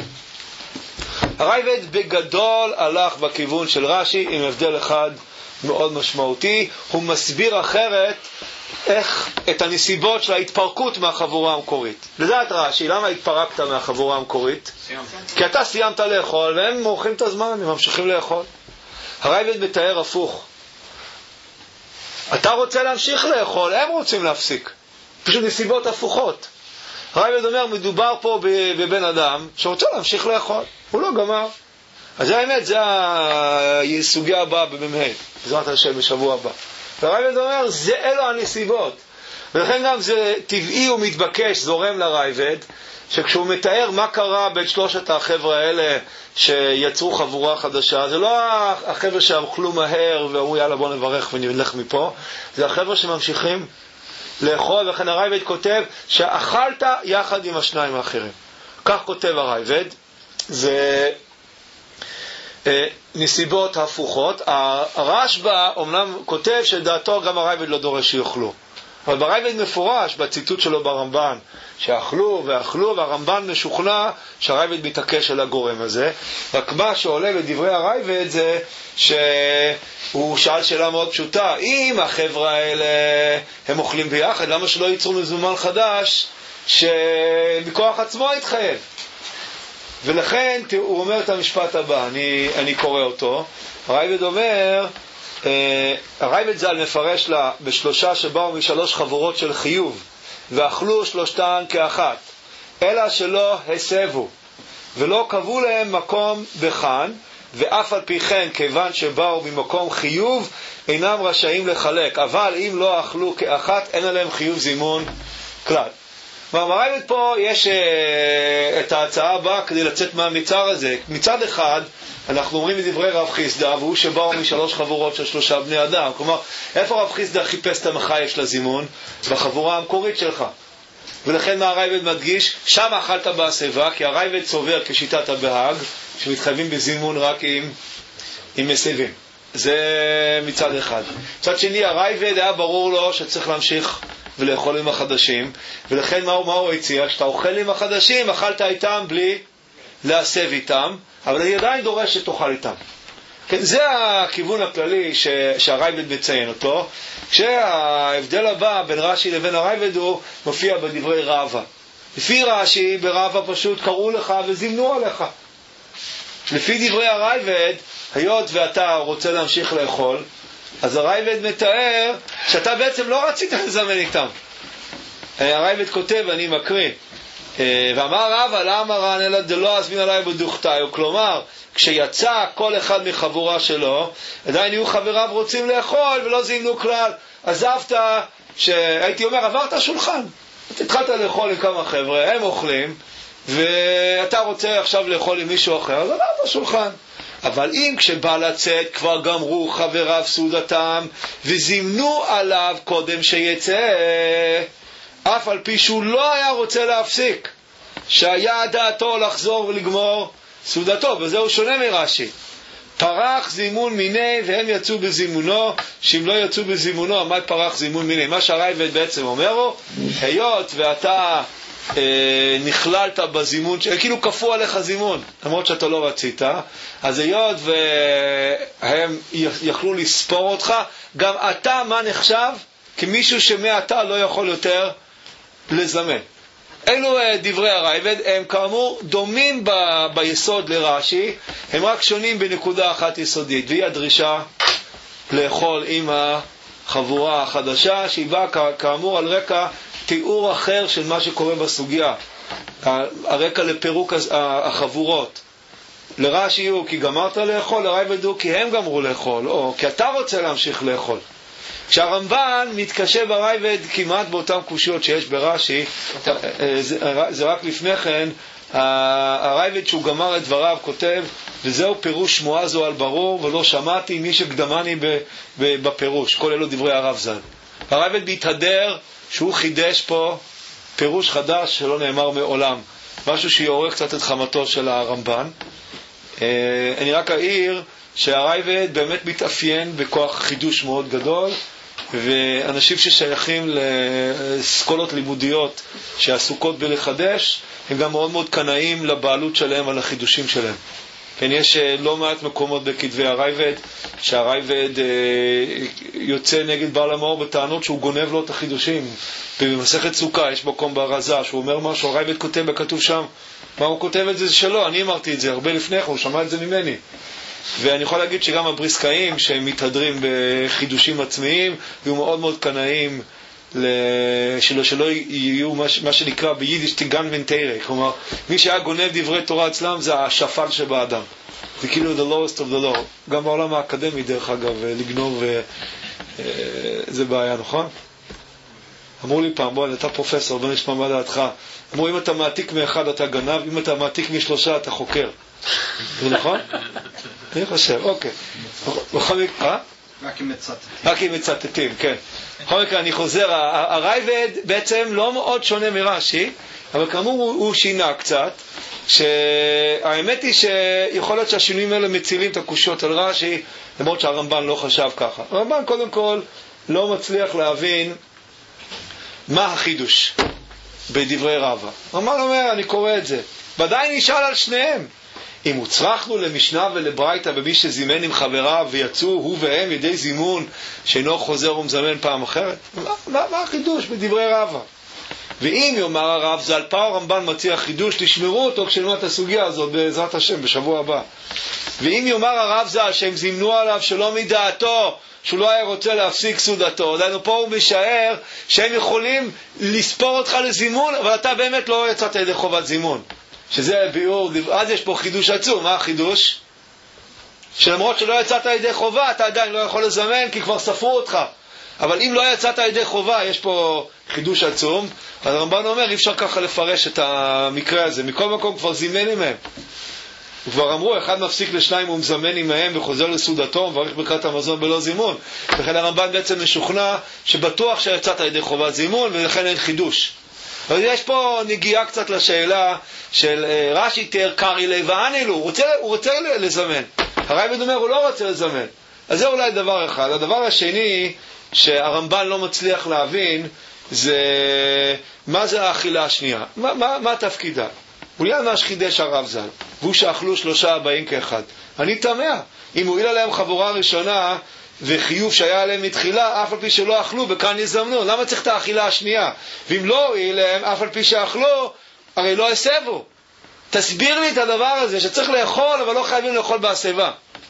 Speaker 1: הרייבד בגדול הלך בכיוון של רש"י, עם הבדל אחד מאוד משמעותי. הוא מסביר אחרת איך את הנסיבות של ההתפרקות מהחבורה המקורית. לדעת רש"י, למה התפרקת מהחבורה המקורית? כי אתה סיימת לאכול, והם מורחים את הזמן, הם ממשיכים לאכול. הרייבד מתאר הפוך. אתה רוצה להמשיך לאכול, הם רוצים להפסיק. פשוט נסיבות הפוכות. הרייבד אומר, מדובר פה בבן אדם שרוצה להמשיך לאכול. הוא לא גמר. אז האמת, זה הסוגיה הבאה במ"ה, בעזרת השם בשבוע הבא. והרייבד אומר, זה אלו הנסיבות. ולכן גם זה טבעי ומתבקש, זורם לרייבד, שכשהוא מתאר מה קרה בין שלושת החבר'ה האלה שיצרו חבורה חדשה, זה לא החבר'ה שאכלו מהר ואמרו יאללה בוא נברך ונלך מפה, זה החבר'ה שממשיכים לאכול. וכן הרייבד כותב שאכלת יחד עם השניים האחרים. כך כותב הרייבד. זה אה, נסיבות הפוכות. הרשב"א אומנם כותב שדעתו גם הרייבד לא דורש שיאכלו, אבל ברייבד מפורש בציטוט שלו ברמב"ן שאכלו ואכלו, והרמב"ן משוכנע שהרייבד מתעקש על הגורם הזה. רק מה שעולה בדברי הרייבד זה שהוא שאל שאלה מאוד פשוטה, אם החבר'ה האלה הם אוכלים ביחד, למה שלא ייצרו מזומן חדש שמכוח עצמו יתחייב? ולכן הוא אומר את המשפט הבא, אני, אני קורא אותו. הרייבד אומר, אה, הרייבד ז"ל מפרש לה בשלושה שבאו משלוש חבורות של חיוב ואכלו שלושתן כאחת, אלא שלא הסבו ולא קבעו להם מקום בחן, ואף על פי כן כיוון שבאו ממקום חיוב אינם רשאים לחלק, אבל אם לא אכלו כאחת אין עליהם חיוב זימון כלל. ברייבד פה יש אה, את ההצעה הבאה כדי לצאת מהמצר הזה. מצד אחד אנחנו אומרים מדברי רב חיסדא, והוא שבאו משלוש חבורות של שלושה בני אדם. כלומר, איפה רב חיסדא חיפש את המחייש לזימון? בחבורה המקורית שלך. ולכן מה הרייבד מדגיש? שם אכלת בהסבה, כי הרייבד סובר כשיטת הבהג שמתחייבים בזימון רק עם, עם מסבים. זה מצד אחד. מצד שני, הרייבד היה ברור לו שצריך להמשיך ולאכול עם החדשים, ולכן מה הוא, מה הוא הציע? כשאתה אוכל עם החדשים, אכלת איתם בלי להסב איתם, אבל אני עדיין דורש שתאכל איתם. כן, זה הכיוון הכללי ש, שהרייבד מציין אותו, כשההבדל הבא בין רש"י לבין הרייבד הוא מופיע בדברי רבא. לפי רש"י, ברבא פשוט קראו לך וזימנו עליך. לפי דברי הרייבד, היות ואתה רוצה להמשיך לאכול, אז הרייבד מתאר שאתה בעצם לא רצית לזמן איתם. הרייבד כותב, אני מקריא, ואמר רבא למה רן אלא דלא אזמין עליי בדוכתיו, כלומר כשיצא כל אחד מחבורה שלו עדיין יהיו חבריו רוצים לאכול ולא זימנו כלל. עזבת, שהייתי אומר עברת שולחן, התחלת לאכול עם כמה חבר'ה, הם אוכלים ואתה רוצה עכשיו לאכול עם מישהו אחר, אז עברת שולחן. אבל אם כשבא לצאת כבר גמרו חבריו סעודתם וזימנו עליו קודם שיצא, אף על פי שהוא לא היה רוצה להפסיק, שהיה דעתו לחזור ולגמור סעודתו, וזהו שונה מרש"י. פרח זימון מיני והם יצאו בזימונו, שאם לא יצאו בזימונו, מה פרח זימון מיני? מה שהרייבד בעצם אומר הוא, היות ואתה אה, נכללת בזימון, כאילו כפו עליך זימון, למרות שאתה לא רצית, אז היות והם יכלו לספור אותך, גם אתה מה נחשב? כמישהו שמעתה לא יכול יותר לזמן. אלו דברי הרייבד, הם כאמור דומים ב- ביסוד לרש"י, הם רק שונים בנקודה אחת יסודית, והיא הדרישה לאכול עם החבורה החדשה, שהיא באה כאמור על רקע תיאור אחר של מה שקורה בסוגיה, הרקע לפירוק החבורות. לרש"י הוא כי גמרת לאכול, לרייבד הוא כי הם גמרו לאכול, או כי אתה רוצה להמשיך לאכול. כשהרמב"ן מתקשה ברייבד כמעט באותן קושיות שיש ברש"י, זה, זה רק לפני כן, הרייבד שהוא גמר את דבריו כותב, וזהו פירוש שמועה זו על ברור, ולא שמעתי מי שקדמני בפירוש, כל אלו דברי הרב ז"ל. הרייבד בהתהדר שהוא חידש פה פירוש חדש שלא נאמר מעולם, משהו שיעורר קצת את חמתו של הרמב"ן. אני רק אעיר שהרייבד באמת מתאפיין בכוח חידוש מאוד גדול, ואנשים ששייכים לסקולות לימודיות שעסוקות בלחדש, הם גם מאוד מאוד קנאים לבעלות שלהם על החידושים שלהם. כן, יש לא מעט מקומות בכתבי הרייבד, שהרייבד אה, יוצא נגד בעל המאור בטענות שהוא גונב לו את החידושים. במסכת סוכה יש מקום ברזה שהוא אומר משהו, הרייבד כותב בכתוב שם, מה הוא כותב את זה? זה שלו, אני אמרתי את זה הרבה לפני, הוא שמע את זה ממני. ואני יכול להגיד שגם הבריסקאים שהם מתהדרים בחידושים עצמיים, יהיו מאוד מאוד קנאים שלא, שלא יהיו מה, מה שנקרא ביידיש תיגן ונטיירה, כלומר מי שהיה גונב דברי תורה אצלם זה השפל שבאדם, זה כאילו the lowest of the low. גם בעולם האקדמי דרך אגב לגנוב זה בעיה, נכון? אמרו לי פעם, בוא אתה פרופסור, בוא נשמע מה דעתך, אמרו אם אתה מעתיק מאחד אתה גנב, אם אתה מעתיק משלושה אתה חוקר, זה נכון? אני חושב, אוקיי.
Speaker 3: רק אם מצטטים.
Speaker 1: רק אם מצטטים, כן. בכל מקרה, אני חוזר, הרייבד בעצם לא מאוד שונה מרש"י, אבל כאמור הוא שינה קצת, שהאמת היא שיכול להיות שהשינויים האלה מצילים את הקושיות על רש"י, למרות שהרמב"ן לא חשב ככה. הרמב"ן קודם כל לא מצליח להבין מה החידוש בדברי רבא. הרמב"ן אומר, אני קורא את זה, ודאי נשאל על שניהם. אם הוצרכנו למשנה ולברייתא במי שזימן עם חבריו ויצאו הוא והם ידי זימון שאינו חוזר ומזמן פעם אחרת, מה, מה, מה החידוש בדברי רבא? ואם יאמר הרב ז"ל, פה הרמב"ן מציע חידוש, תשמרו אותו כשנלמד את הסוגיה הזאת בעזרת השם בשבוע הבא. ואם יאמר הרב ז"ל שהם זימנו עליו שלא מדעתו, שהוא לא היה רוצה להפסיק סעודתו, דהיינו פה הוא משער שהם יכולים לספור אותך לזימון, אבל אתה באמת לא יצאת ידי חובת זימון, שזה ביאור. אז יש פה חידוש עצום. מה החידוש? שלמרות שלא יצאת ידי חובה אתה עדיין לא יכול לזמן כי כבר ספרו אותך, אבל אם לא יצאת ידי חובה יש פה חידוש עצום. אז הרמב"ן אומר אי אפשר ככה לפרש את המקרה הזה, מכל מקום כבר זימן עמהם, כבר אמרו אחד מפסיק לשניים ומזמן עמהם וחוזר לסעודתו ומברך ברכת המזון בלא זימון. לכן הרמב"ן בעצם משוכנע שבטוח שיצאת ידי חובת זימון ולכן אין חידוש. אבל יש פה נגיעה קצת לשאלה של רש"י תר קרי לי ועני לו, הוא רוצה, הוא רוצה לזמן, הרייבד אומר הוא לא רוצה לזמן. אז זה אולי דבר אחד. הדבר השני שהרמב"ן לא מצליח להבין זה מה זה האכילה השנייה, מה, מה, מה תפקידה. אולי מה שחידש הרב ז"ל והוא שאכלו שלושה הבאים כאחד. אני תמה אם הוא הועילה להם חבורה ראשונה וחיוב שהיה עליהם מתחילה אף על פי שלא אכלו וכאן יזמנו, למה צריך את האכילה השנייה? ואם לא הועיל להם אף על פי שאכלו הרי לא הסבו. תסביר לי את הדבר הזה שצריך לאכול אבל לא חייבים לאכול בהסבה.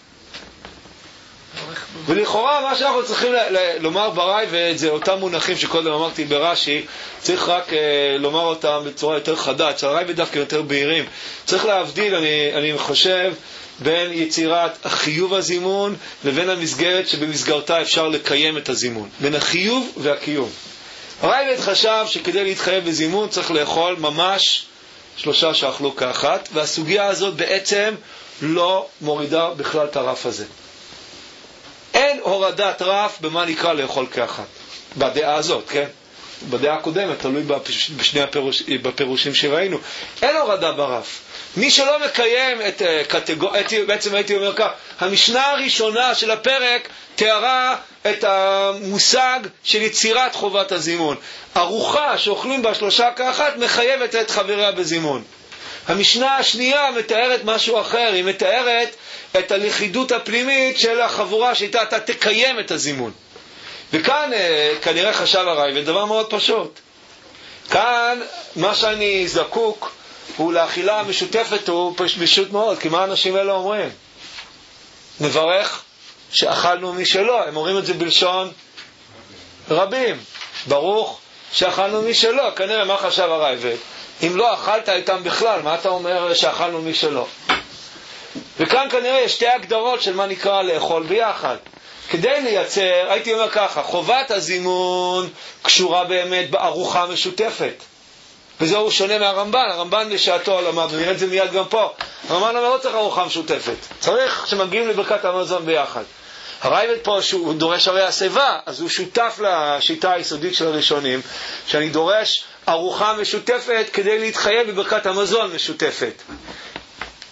Speaker 1: ולכאורה מה שאנחנו צריכים ל- ל- לומר ברייבד זה אותם מונחים שקודם אמרתי ברש"י, צריך רק אה, לומר אותם בצורה יותר חדה, אצל הרייבד דווקא יותר בהירים. צריך להבדיל, אני, אני חושב, בין יצירת החיוב הזימון לבין המסגרת שבמסגרתה אפשר לקיים את הזימון, בין החיוב והקיום. הרייבד חשב שכדי להתחייב בזימון צריך לאכול ממש שלושה שאכלו כאחת, והסוגיה הזאת בעצם לא מורידה בכלל את הרף הזה. אין הורדת רף במה נקרא לאכול כאחת בדעה הזאת, כן? בדעה הקודמת, תלוי בשני הפירוש, בפירושים שראינו, אין הורדה ברף. מי שלא מקיים את קטגוריה, בעצם הייתי אומר כך, המשנה הראשונה של הפרק תיארה את המושג של יצירת חובת הזימון. ארוחה שאוכלים בה שלושה כאחת מחייבת את חבריה בזימון. המשנה השנייה מתארת משהו אחר, היא מתארת את הלכידות הפנימית של החבורה שאיתה אתה תקיים את הזימון. וכאן כנראה חשב הרייבד דבר מאוד פשוט. כאן מה שאני זקוק הוא לאכילה המשותפת, הוא פשוט מאוד, כי מה האנשים האלה אומרים? נברך שאכלנו משלו, הם אומרים את זה בלשון רבים, ברוך שאכלנו משלו. כנראה מה חשב הרייבד? אם לא אכלת איתם בכלל, מה אתה אומר שאכלנו משלו? וכאן כנראה יש שתי הגדרות של מה נקרא לאכול ביחד. כדי לייצר, הייתי אומר ככה, חובת הזימון קשורה באמת בארוחה משותפת. וזהו שונה מהרמב"ן. הרמב"ן בשעתו למד, ונראה את זה מיד גם פה. הרמב"ן אומר לא צריך ארוחה משותפת, צריך שמגיעים לברכת המזון ביחד. הרייבד פה שהוא דורש הרי הסבה, אז הוא שותף לשיטה היסודית של הראשונים, שאני דורש ארוחה משותפת כדי להתחייב בברכת המזון משותפת.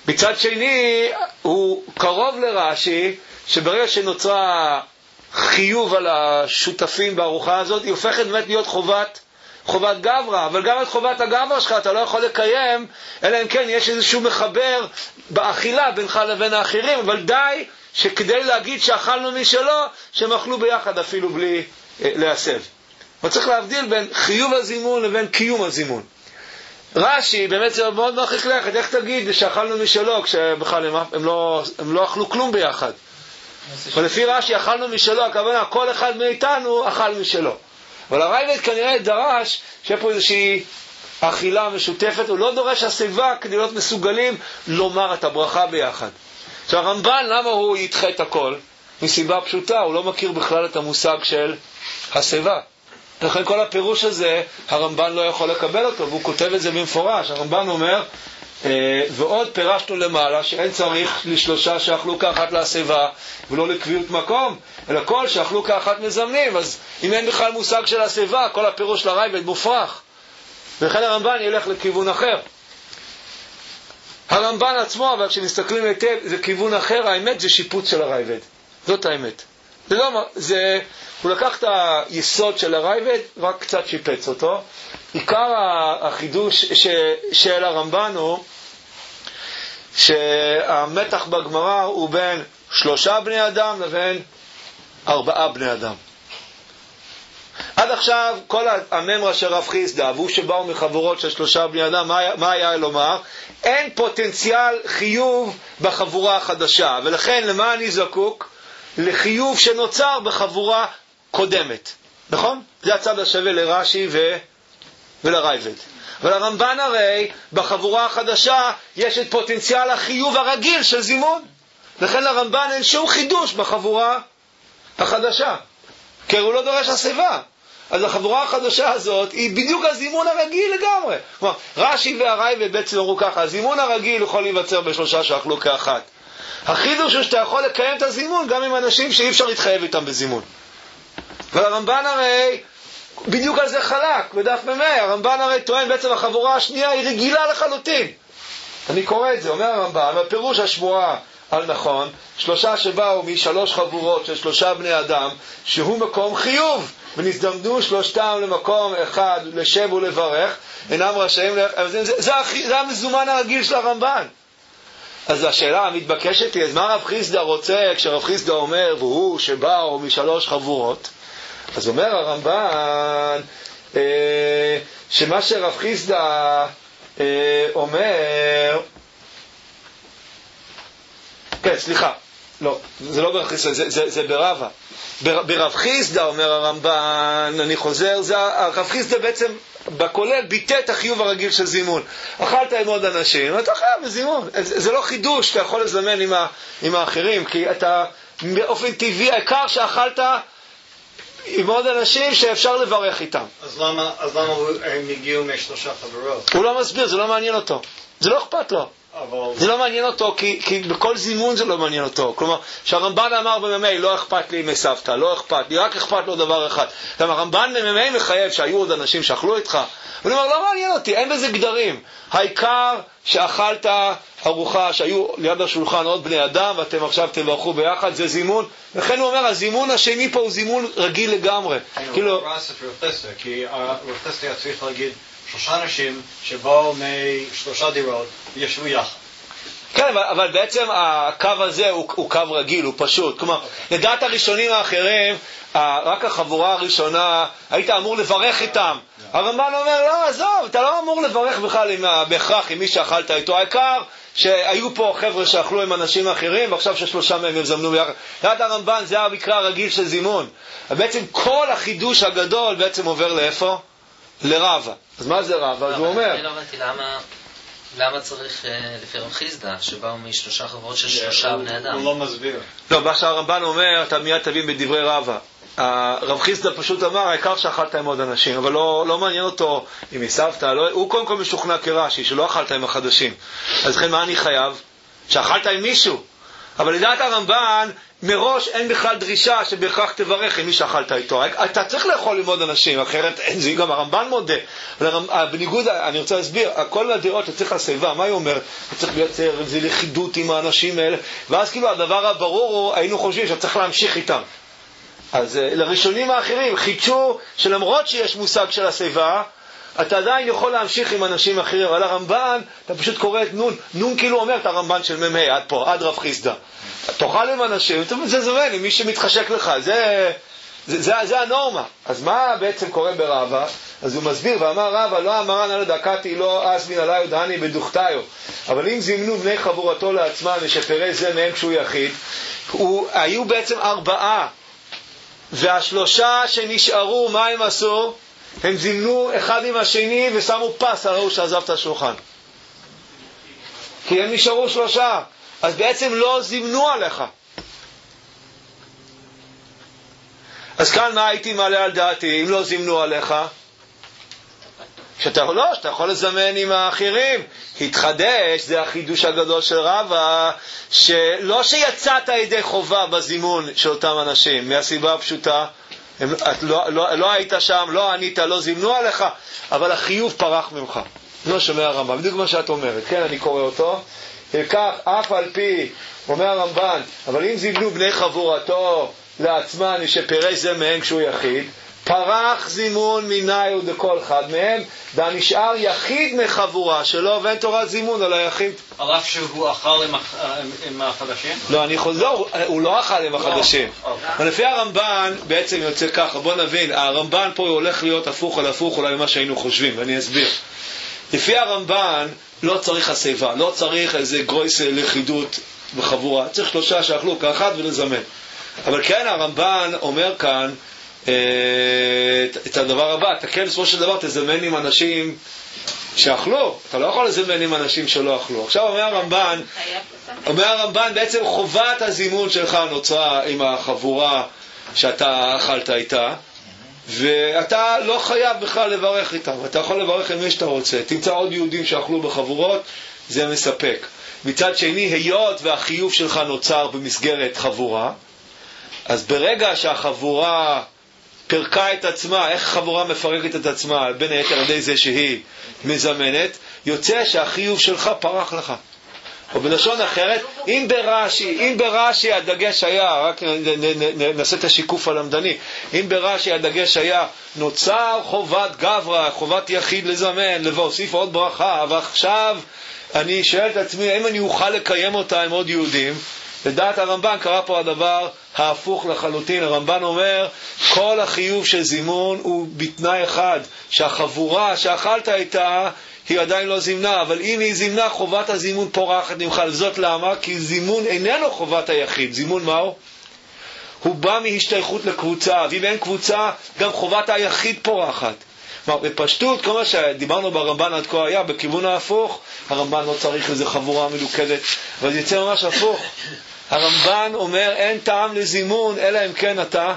Speaker 1: מצד שני, הוא קרוב לרש"י, שברגע שנוצרה חיוב על השותפים בארוחה הזאת, היא הופכת באמת להיות חובת, חובת גברה, אבל גם את חובת הגברה שלך אתה לא יכול לקיים, אלא אם כן יש איזשהו מחבר באכילה בינך לבין האחרים, אבל די שכדי להגיד שאכלנו משלו, שהם אכלו ביחד אפילו בלי אה, להסב. אבל צריך להבדיל בין חיוב הזימון לבין קיום הזימון. רש"י, באמת זה מאוד מרחיק לכת, איך תגיד שאכלנו משלו כשבכלל הם, הם, לא, הם לא אכלו כלום ביחד. ולפי רש"י אכלנו משלו, הכוונה כל אחד מאיתנו אכל משלו. אבל הרייבד כנראה דרש שיהיה פה איזושהי אכילה משותפת, הוא לא דורש הסיבה כדי להיות מסוגלים לומר את הברכה ביחד. עכשיו הרמב"ן, למה הוא ידחה את הכל? מסיבה פשוטה, הוא לא מכיר בכלל את המושג של הסיבה. לכן כל הפירוש הזה, הרמב"ן לא יכול לקבל אותו, והוא כותב את זה במפורש. הרמב"ן אומר, ועוד פירשנו למעלה, שאין צריך לשלושה שאכלו כאחת להסיבה, ולא לקביעות מקום, אלא כל שאכלו כאחת מזמנים. אז אם אין בכלל מושג של הסיבה, כל הפירוש של הרייבד מופרך. ולכן הרמב"ן ילך לכיוון אחר. הרמב"ן עצמו, אבל כשמסתכלים היטב, זה כיוון אחר, האמת זה שיפוט של הרייבד. זאת האמת. זה לא, זה, הוא לקח את היסוד של הרייבד, רק קצת שיפץ אותו. עיקר החידוש ש, של הרמב"ן הוא שהמתח בגמרא הוא בין שלושה בני אדם לבין ארבעה בני אדם. עד עכשיו כל הממרה של רב חיסדא, והוא שבאו מחבורות של שלושה בני אדם, מה, מה היה לומר? אין פוטנציאל חיוב בחבורה החדשה, ולכן למה אני זקוק? לחיוב שנוצר בחבורה קודמת. נכון? זה הצד השווה לרש"י ו... ולרייבד. אבל הרמב"ן הרי בחבורה החדשה יש את פוטנציאל החיוב הרגיל של זימון. לכן לרמב"ן אין שום חידוש בחבורה החדשה, כי הוא לא דורש הסיבה. אז החבורה החדשה הזאת היא בדיוק הזימון הרגיל לגמרי. כלומר, רש"י והרייבד בעצם אמרו ככה, הזימון הרגיל יכול להיווצר בשלושה שאכלו כאחת. החידוש הוא שאתה יכול לקיים את הזימון גם עם אנשים שאי אפשר להתחייב איתם בזימון. והרמב"ן הרי בדיוק על זה חלק, בדף מ"ה. הרמב"ן הרי טוען בעצם החבורה השנייה היא רגילה לחלוטין. אני קורא את זה, אומר הרמב"ן, בפירוש השבועה על נכון, שלושה שבאו משלוש חבורות של שלושה בני אדם, שהוא מקום חיוב, ונזדמנו שלושתם למקום אחד לשב ולברך, אינם רשאים, זה, זה, זה, זה המזומן הרגיל של הרמב"ן. אז השאלה המתבקשת היא, אז מה רב חיסדא רוצה כשרב חיסדא אומר, והוא שבאו משלוש חבורות? אז אומר הרמב"ן אה, שמה שרב חיסדא אה, אומר, כן, סליחה, לא, זה לא ברב חיסדא, זה, זה, זה ברבא. בר, ברב חיסדא אומר הרמב"ן, אני חוזר, זה, הרב חיסדא בעצם בכולל ביטא את החיוב הרגיל של זימון. אכלת עם עוד אנשים, אתה חייב בזימון. זה, זה לא חידוש, אתה יכול לזמן עם, ה, עם האחרים, כי אתה באופן טבעי, העיקר שאכלת עם עוד אנשים שאפשר לברך איתם.
Speaker 5: אז למה, אז למה הם הגיעו משלושה חברות?
Speaker 1: הוא לא מסביר, זה לא מעניין אותו. זה לא אכפת לו.
Speaker 5: אבל...
Speaker 1: זה לא מעניין אותו, כי, כי בכל זימון זה לא מעניין אותו. כלומר, שהרמב"ן אמר בממי, לא אכפת לי מסבתא, לא אכפת לי, רק אכפת לו דבר אחד. גם הרמב"ן בממי מחייב שהיו עוד אנשים שאכלו איתך. הוא אומר, לא מעניין אותי, אין בזה גדרים. העיקר שאכלת ארוחה, שהיו ליד השולחן עוד בני אדם, ואתם עכשיו תברכו ביחד, זה זימון. לכן הוא אומר, הזימון השני פה הוא זימון רגיל לגמרי.
Speaker 5: כאילו... כי רב חיסדא צריך להגיד, שלושה אנשים שבאו משלושה דירות וישבו יחד.
Speaker 1: כן, אבל, אבל בעצם הקו הזה הוא, הוא קו רגיל, הוא פשוט. כלומר, לדעת הראשונים האחרים, רק החבורה הראשונה, היית אמור לברך איתם. הרמב"ן אומר, לא, עזוב, אתה לא אמור לברך בכלל עם, בהכרח עם מי שאכלת איתו. העיקר שהיו פה חבר'ה שאכלו עם אנשים אחרים, ועכשיו ששלושה מהם יזמנו ביחד. לדעת הרמב"ן, זה המקרא הרגיל של זימון. בעצם כל החידוש הגדול בעצם עובר לאיפה? לרבא. אז מה זה רבא? אז הוא אומר...
Speaker 4: אני לא הבנתי למה... למה צריך לפי רב חיסדא שבאו משלושה חברות של שלושה בני אדם?
Speaker 5: הוא לא מסביר.
Speaker 1: לא, מה שהרמב"ן אומר, אתה מיד תבין בדברי רבא. רב חיסדא פשוט אמר, העיקר שאכלת עם עוד אנשים, אבל לא, לא מעניין אותו אם הסבת, לא, הוא קודם כל משוכנע כרש"י, שלא אכלת עם החדשים. אז לכן מה אני חייב? שאכלת עם מישהו. אבל לדעת הרמב"ן, מראש אין בכלל דרישה שבהכרח תברך עם מי שאכלת איתו. אתה צריך לאכול ללמוד אנשים, אחרת זה גם הרמב"ן מודה. בניגוד, אני רוצה להסביר, כל הדעות שצריך לסביבה, מה היא אומרת? צריך לייצר איזו לכידות עם האנשים האלה, ואז כאילו הדבר הברור הוא, היינו חושבים שצריך להמשיך איתם. אז לראשונים האחרים חידשו שלמרות שיש מושג של הסביבה, אתה עדיין יכול להמשיך עם אנשים אחרים. אבל הרמב"ן, אתה פשוט קורא את נון, נון כאילו אומר את הרמב"ן של ממי, עד פה, עד רב חיסדא. תאכל עם אנשים, זה זמן, עם מי שמתחשק לך, זה, זה, זה, זה הנורמה. אז מה בעצם קורה ברבא? אז הוא מסביר, ואמר רבא, לא אמרן על דקתי, לא אסבין עלי יודעני בדוכתיו. אבל אם זימנו בני חבורתו לעצמם, ושפרי זה מהם כשהוא יחיד, הוא, היו בעצם ארבעה, והשלושה שנשארו, מה הם עשו? הם זימנו אחד עם השני ושמו פס על ההוא שעזב את השולחן. כי הם נשארו שלושה. אז בעצם לא זימנו עליך. אז כאן מה הייתי מעלה על דעתי? אם לא זימנו עליך, שאתה, לא, שאתה יכול לזמן עם האחרים. התחדש, זה החידוש הגדול של רבא, שלא שיצאת ידי חובה בזימון של אותם אנשים, מהסיבה הפשוטה, הם, את לא, לא, לא היית שם, לא ענית, לא זימנו עליך, אבל החיוב פרח ממך. לא שומע הרמב"ן, בדיוק מה שאת אומרת, כן, אני קורא אותו. כך, אף על פי, אומר הרמב"ן, אבל אם זימנו בני חבורתו לעצמן, שפרי זה מהם כשהוא יחיד, פרח זימון מיני ודכל אחד מהם, והנשאר יחיד מחבורה שלו, ואין תורת זימון על היחיד.
Speaker 5: על אף שהוא אכל עם, עם החדשים?
Speaker 1: לא, אני חוזר, הוא, הוא לא אכל עם החדשים. אבל לפי הרמב"ן, בעצם יוצא ככה, בוא נבין, הרמב"ן פה הולך להיות הפוך על הפוך אולי ממה שהיינו חושבים, ואני אסביר. לפי הרמב"ן, לא צריך הסיבה, לא צריך איזה גרויס לכידות בחבורה, צריך שלושה שאכלו כאחד ולזמן. אבל כן, הרמב"ן אומר כאן, את הדבר הבא, אתה כן בסופו של דבר תזמן עם אנשים שאכלו, אתה לא יכול לזמן עם אנשים שלא אכלו. עכשיו אומר הרמב"ן, אומר הרמב"ן בעצם חובת הזימון שלך נוצרה עם החבורה שאתה אכלת איתה, ואתה לא חייב בכלל לברך איתם, אתה יכול לברך עם מי שאתה רוצה. תמצא עוד יהודים שאכלו בחבורות, זה מספק. מצד שני, היות והחיוב שלך נוצר במסגרת חבורה, אז ברגע שהחבורה פרקה את עצמה, איך חבורה מפרקת את עצמה, בין היתר על ידי זה שהיא מזמנת, יוצא שהחיוב שלך פרח לך. או בלשון אחרת, אם ברש"י, אם ברש"י הדגש היה, רק נעשה את השיקוף הלמדני, אם ברש"י הדגש היה, נוצר חובת גברא, חובת יחיד לזמן, להוסיף עוד ברכה, ועכשיו אני שואל את עצמי, האם אני אוכל לקיים אותה עם עוד יהודים? לדעת הרמב"ן קרה פה הדבר ההפוך לחלוטין. הרמב"ן אומר, כל החיוב של זימון הוא בתנאי אחד, שהחבורה שאכלת איתה היא עדיין לא זימנה, אבל אם היא זימנה, חובת הזימון פורחת ממך. זאת למה? כי זימון איננו חובת היחיד. זימון מהו? הוא בא מהשתייכות לקבוצה, ואם אין קבוצה, גם חובת היחיד פורחת. בפשטות, כמו שדיברנו ברמב"ן עד כה היה, בכיוון ההפוך, הרמב"ן לא צריך איזו חבורה מלוכדת, אבל זה יצא ממש הפוך. הרמב"ן אומר, אין טעם לזימון, אלא אם כן אתה,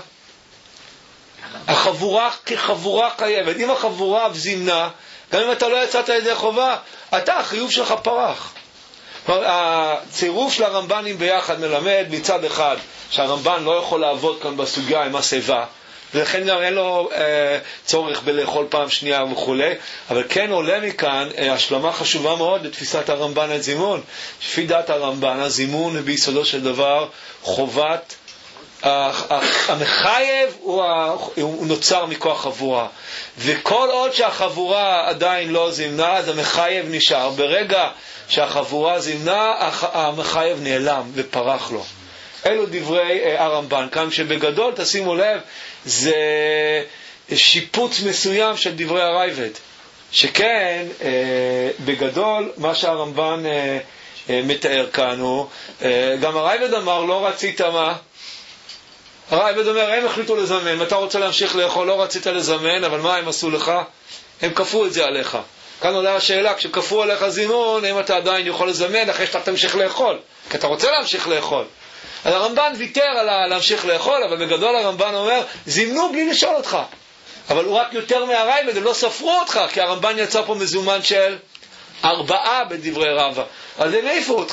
Speaker 1: החבורה כחבורה קיימת. אם החבורה זימנה, גם אם אתה לא יצאת ידי חובה, אתה, החיוב שלך פרח. הצירוף של הרמב"נים ביחד מלמד מצד אחד, שהרמב"ן לא יכול לעבוד כאן בסוגיה עם הסיבה, ולכן גם אין לו אה, צורך בלאכול פעם שנייה וכו', אבל כן עולה מכאן אה, השלמה חשובה מאוד לתפיסת הרמב"ן את זימון. לפי דעת הרמב"ן, הזימון ביסודו של דבר חובת, אה, אה, המחייב הוא, אה, הוא נוצר מכוח חבורה, וכל עוד שהחבורה עדיין לא זימנה, אז המחייב נשאר. ברגע שהחבורה זימנה, המחייב נעלם ופרח לו. אלו דברי אה, הרמב"ן כאן, שבגדול תשימו לב, זה שיפוץ מסוים של דברי הרייבד, שכן אה, בגדול מה שהרמב"ן אה, אה, מתאר כאן הוא, אה, גם הרייבד אמר לא רצית מה? הרייבד אומר הם החליטו לזמן, אתה רוצה להמשיך לאכול, לא רצית לזמן, אבל מה הם עשו לך? הם כפו את זה עליך. כאן עולה השאלה, כשכפו עליך זימון, אם אתה עדיין יכול לזמן אחרי שאתה תמשיך לאכול, כי אתה רוצה להמשיך לאכול. אז הרמב"ן ויתר על להמשיך לאכול, אבל בגדול הרמב"ן אומר, זימנו בלי לשאול אותך. אבל הוא רק יותר מהרייבד, הם לא ספרו אותך, כי הרמב"ן יצא פה מזומן של ארבעה בדברי רבא. אז הם העיפו אותך.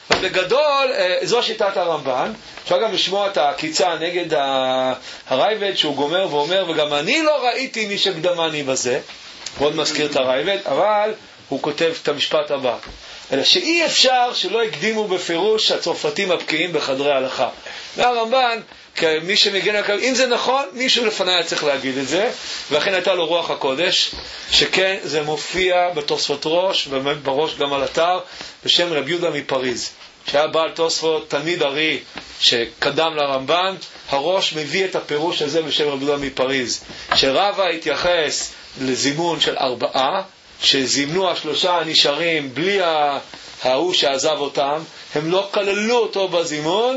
Speaker 1: אבל בגדול, זו שיטת הרמב"ן. אפשר גם לשמוע את הקיצה נגד הרייבד, שהוא גומר ואומר, וגם אני לא ראיתי מי שקדמני בזה, מאוד מזכיר את הרייבד, אבל הוא כותב את המשפט הבא, אלא שאי אפשר שלא הקדימו בפירוש הצרפתים הבקיעים בחדרי ההלכה. והרמב"ן, מי שמגן על... אם זה נכון, מישהו לפני צריך להגיד את זה, ואכן הייתה לו רוח הקודש, שכן זה מופיע בתוספות ראש, ובראש גם על אתר, בשם רבי יהודה מפריז, שהיה בעל תוספות תלמיד ארי שקדם לרמב"ן. הראש מביא את הפירוש הזה בשם רבי יהודה מפריז, שרבא התייחס לזימון של ארבעה, שזימנו השלושה הנשארים בלי ההוא שעזב אותם, הם לא כללו אותו בזימון,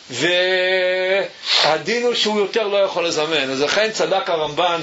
Speaker 1: והדין הוא שהוא יותר לא יכול לזמן. אז לכן צדק הרמב"ן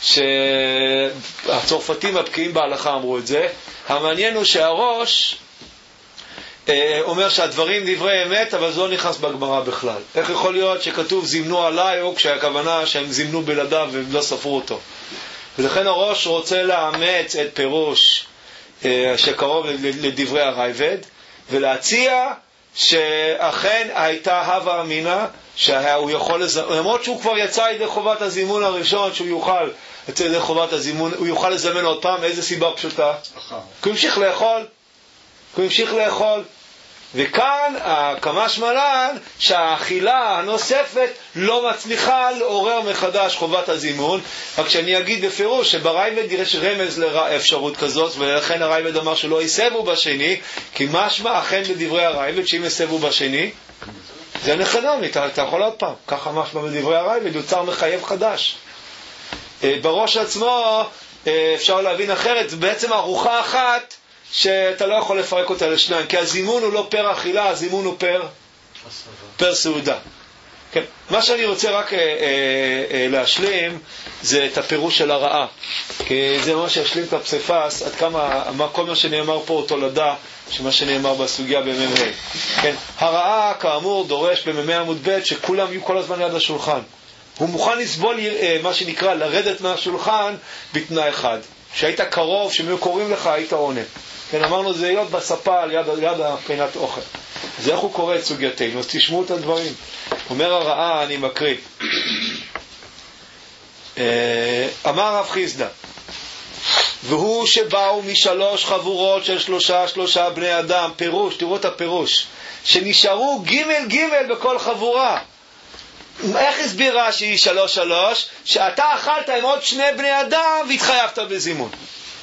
Speaker 1: שהצרפתים הבקיעים בהלכה אמרו את זה. המעניין הוא שהראש אומר שהדברים דברי אמת, אבל זה לא נכנס בגמרא בכלל. איך יכול להיות שכתוב זימנו עליי, או כשהכוונה שהם זימנו בלעדיו והם לא ספרו אותו? ולכן הראש רוצה לאמץ את פירוש שקרוב לדברי הרייבד, ולהציע שאכן הייתה הווה אמינה שהוא יכול לזמן, למרות שהוא כבר יצא ידי חובת הזימון הראשון, שהוא יוכל יצא ידי חובת הזימון, הוא יוכל לזמן עוד פעם. איזה סיבה פשוטה? כי הוא המשיך לאכול, כי הוא המשיך לאכול. וכאן כמה שמלן שהאכילה הנוספת לא מצליחה לעורר מחדש חובת הזימון. רק שאני אגיד בפירוש שברייבד יש רמז לאפשרות כזאת, ולכן הרייבד אמר שלא יסבו בשני, כי משמע אכן בדברי הרייבד שאם יסבו בשני זה נכנמי, אתה, אתה יכול עוד פעם, ככה משמע בדברי הרייבד, יוצר מחייב חדש. בראש עצמו אפשר להבין אחרת, זה בעצם ארוחה אחת שאתה לא יכול לפרק אותה לשניים, כי הזימון הוא לא פר אכילה, הזימון הוא פר פר סעודה. כן. מה שאני רוצה רק אה, אה, אה, להשלים זה את הפירוש של הרעה, כי זה מה שישלים את הפסיפס, עד כמה מה, כל מה שנאמר פה הוא תולדה שמה שנאמר בסוגיה במ"ה. כן. הרעה כאמור דורש במ"ה עמוד ב' שכולם יהיו כל הזמן ליד השולחן. הוא מוכן לסבול אה, מה שנקרא לרדת מהשולחן בתנאי אחד, שהיית קרוב, שמי קוראים לך היית עונה. כן, אמרנו זה להיות בספה ליד, ליד הפינת אוכל. זה איך הוא קורא את סוגייתנו, אז תשמעו את הדברים. אומר הרעה, אני מקריא. אמר רב חיסדא, והוא שבאו משלוש חבורות של שלושה שלושה בני אדם, פירוש, תראו את הפירוש, שנשארו ג' ג' בכל חבורה. איך הסביר רש"י שלוש שלוש? שאתה אכלת עם עוד שני בני אדם והתחייבת בזימון.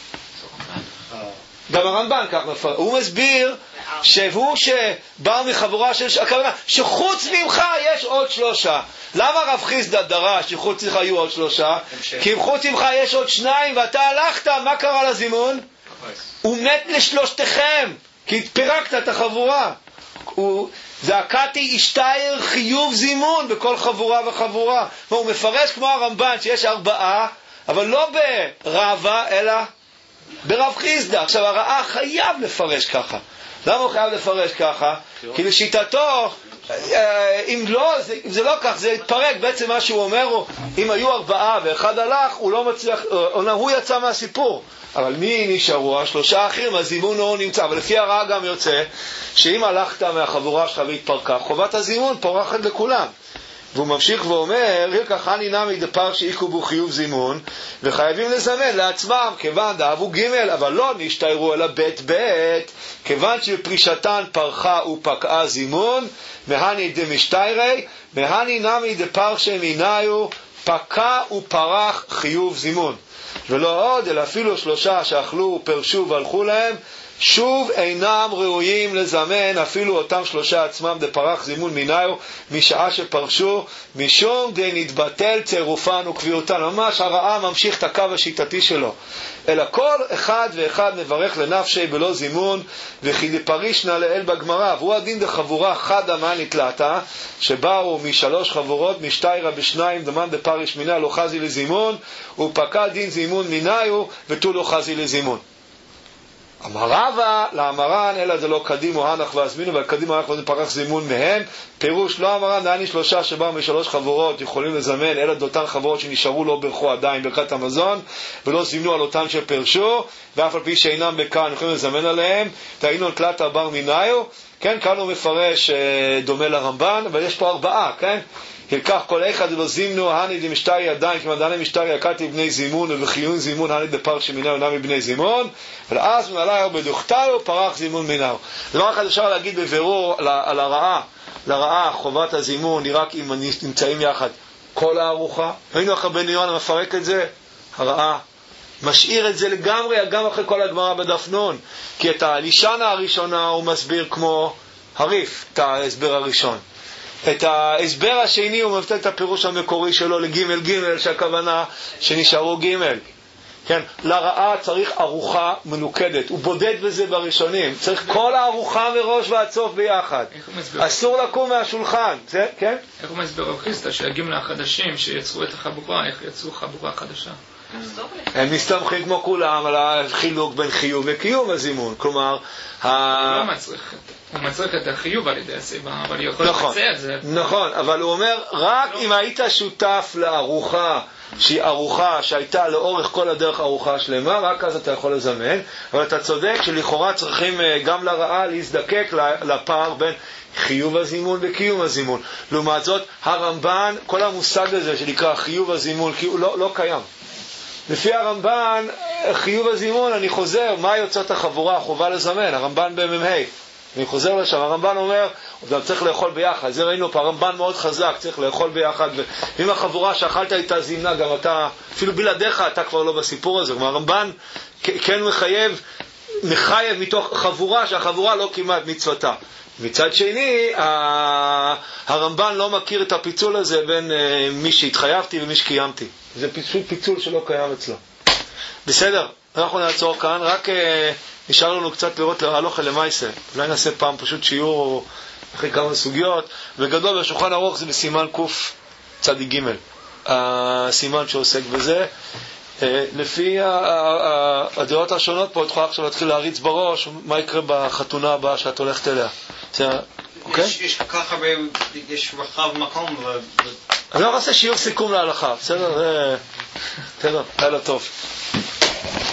Speaker 1: גם הרמב"ן כך מפרש, הוא מסביר שהוא שבא מחבורה של הכוונה שחוץ ממך יש עוד שלושה. למה רב חיסדא דרש שחוץ ממך יהיו עוד שלושה? כי אם חוץ ממך יש עוד שניים ואתה הלכת, מה קרה לזימון? הוא מת לשלושתכם כי פירקת את החבורה. הוא זעקתי אשתייר חיוב זימון בכל חבורה וחבורה. והוא מפרש כמו הרמב"ן שיש ארבעה, אבל לא ברבה אלא ברב חיסדא. עכשיו הרעה חייב לפרש ככה. למה הוא חייב לפרש ככה? כי לשיטתו אם לא, זה, אם זה לא כך, זה יתפרק. בעצם מה שהוא אומר הוא, אם היו ארבעה ואחד הלך, הוא לא מצליח, הוא יצא מהסיפור. אבל מי נשארו? השלושה האחרים, הזימון לא נמצא. אבל לפי הרעה גם יוצא שאם הלכת מהחבורה שלך והתפרקה, חובת הזימון פורחת לכולם. והוא ממשיך ואומר, כך אני נמי דפר שאיקו בו חיוב זימון, וחייבים לזמן לעצמם, כיוון דאבו ג' אבל לא נשתיירו אלא בית בית, כיוון שבפרישתן פרחה ופקעה זימון, מהני דמשתיירי, מהני נמי דפר שמיניו, פקע ופרח חיוב זימון. ולא עוד, אלא אפילו שלושה שאכלו ופרשו והלכו להם, שוב אינם ראויים לזמן אפילו אותם שלושה עצמם דפרח זימון מיניו משעה שפרשו, משום די נתבטל צירופן וקביעותן. ממש הרעה ממשיך את הקו השיטתי שלו, אלא כל אחד ואחד מברך לנפשי בלא זימון, וכי דפרישנה לאל בגמרא, והוא הדין דחבורה חדה מה נתלתה, שבאו משלוש חבורות משתיירה בשניים דמן דפריש מינה לא חזי לזימון, ופקע דין זימון מיניו ותו לא חזי לזימון. אמר רבא, לאמרן, אלא זה לא קדימו הנח והזמינו, והקדימו הנח וזה פרח זימון מהם. פירוש לא אמרן, דעני שלושה שבאו משלוש חברות יכולים לזמן, אלא דותן חברות שנשארו לא ברכו עדיין ברכת המזון, ולא זימנו על אותן שפרשו, ואף על פי שאינם בכאן יכולים לזמן עליהם. תהיינו תלת בר מיניו, כן, כאן הוא מפרש דומה לרמב"ן, אבל יש פה ארבעה, כן? כך כל אחד לא זימנו, הני דמשטרי ידיים, כמעט דני משטרי יקלתי בני זימון, ובחיון זימון, הני דפר שמיניו, ונמי בני זימון, ואז מנהלה הרבה דוכתיו, פרח זימון מיניו. דבר אחד אפשר להגיד בבירור על הרעה, לרעה, חובת הזימון, היא רק אם נמצאים יחד כל הארוחה. היינו אחרי בן יונה מפרק את זה, הרעה. משאיר את זה לגמרי, גם אחרי כל הגמרא בדף נון, כי את הלישנה הראשונה הוא מסביר כמו הריף, את ההסבר הראשון. את ההסבר השני הוא מבטא את הפירוש המקורי שלו לג' ג' שהכוונה שנשארו ג'. כן, לרעה צריך ארוחה מנוקדת, הוא בודד בזה בראשונים, צריך כל הארוחה מראש ועד סוף ביחד, אסור לקום מהשולחן. זה, כן?
Speaker 6: איך הוא מסביר רב חיסדא שהגימלה החדשים שיצרו את החבורה, איך יצרו חבורה חדשה?
Speaker 1: הם מסתמכים כמו כולם על החילוק בין חיוב וקיום הזימון, כלומר
Speaker 6: הוא לא מצריך, הוא מצריך את החיוב על ידי הסיבה, אבל הוא יכול לבצע את זה.
Speaker 1: נכון, אבל הוא אומר רק אם היית שותף לארוחה שהיא ארוחה שהייתה לאורך כל הדרך ארוחה שלמה, רק אז אתה יכול לזמן. אבל אתה צודק שלכאורה צריכים גם לרעה להזדקק לפער בין חיוב הזימון וקיום הזימון. לעומת זאת הרמב"ן, כל המושג הזה שנקרא חיוב הזימון לא, לא קיים. לפי הרמב"ן, חיוב הזימון, אני חוזר, מה יוצאת החבורה, החובה לזמן, הרמב"ן במ"ה, אני חוזר לשם, הרמב"ן אומר, גם צריך לאכול ביחד, זה ראינו פה, הרמב"ן מאוד חזק, צריך לאכול ביחד, ואם החבורה שאכלת איתה זימנה, גם אתה, אפילו בלעדיך, אתה כבר לא בסיפור הזה, כלומר, הרמב"ן כן מחייב, מחייב מתוך חבורה, שהחבורה לא כמעט מצוותה. מצד שני, הרמב"ן לא מכיר את הפיצול הזה בין מי שהתחייבתי ומי שקיימתי. זה פיצול, פיצול שלא קיים אצלו. בסדר, אנחנו נעצור כאן, רק נשאר לנו קצת לראות להלוך למעשה. אולי נעשה פעם פשוט שיעור אחרי כמה סוגיות. בגדול, בשולחן ארוך זה בסימן קוף צדי ג', הסימן שעוסק בזה. לפי הדעות השונות פה, את יכולה עכשיו להתחיל להריץ בראש מה יקרה בחתונה הבאה שאת הולכת אליה.
Speaker 5: יש ככה, יש רחב מקום.
Speaker 1: אני לא רוצה שיעור סיכום להלכה, בסדר? בסדר, לילה טוב.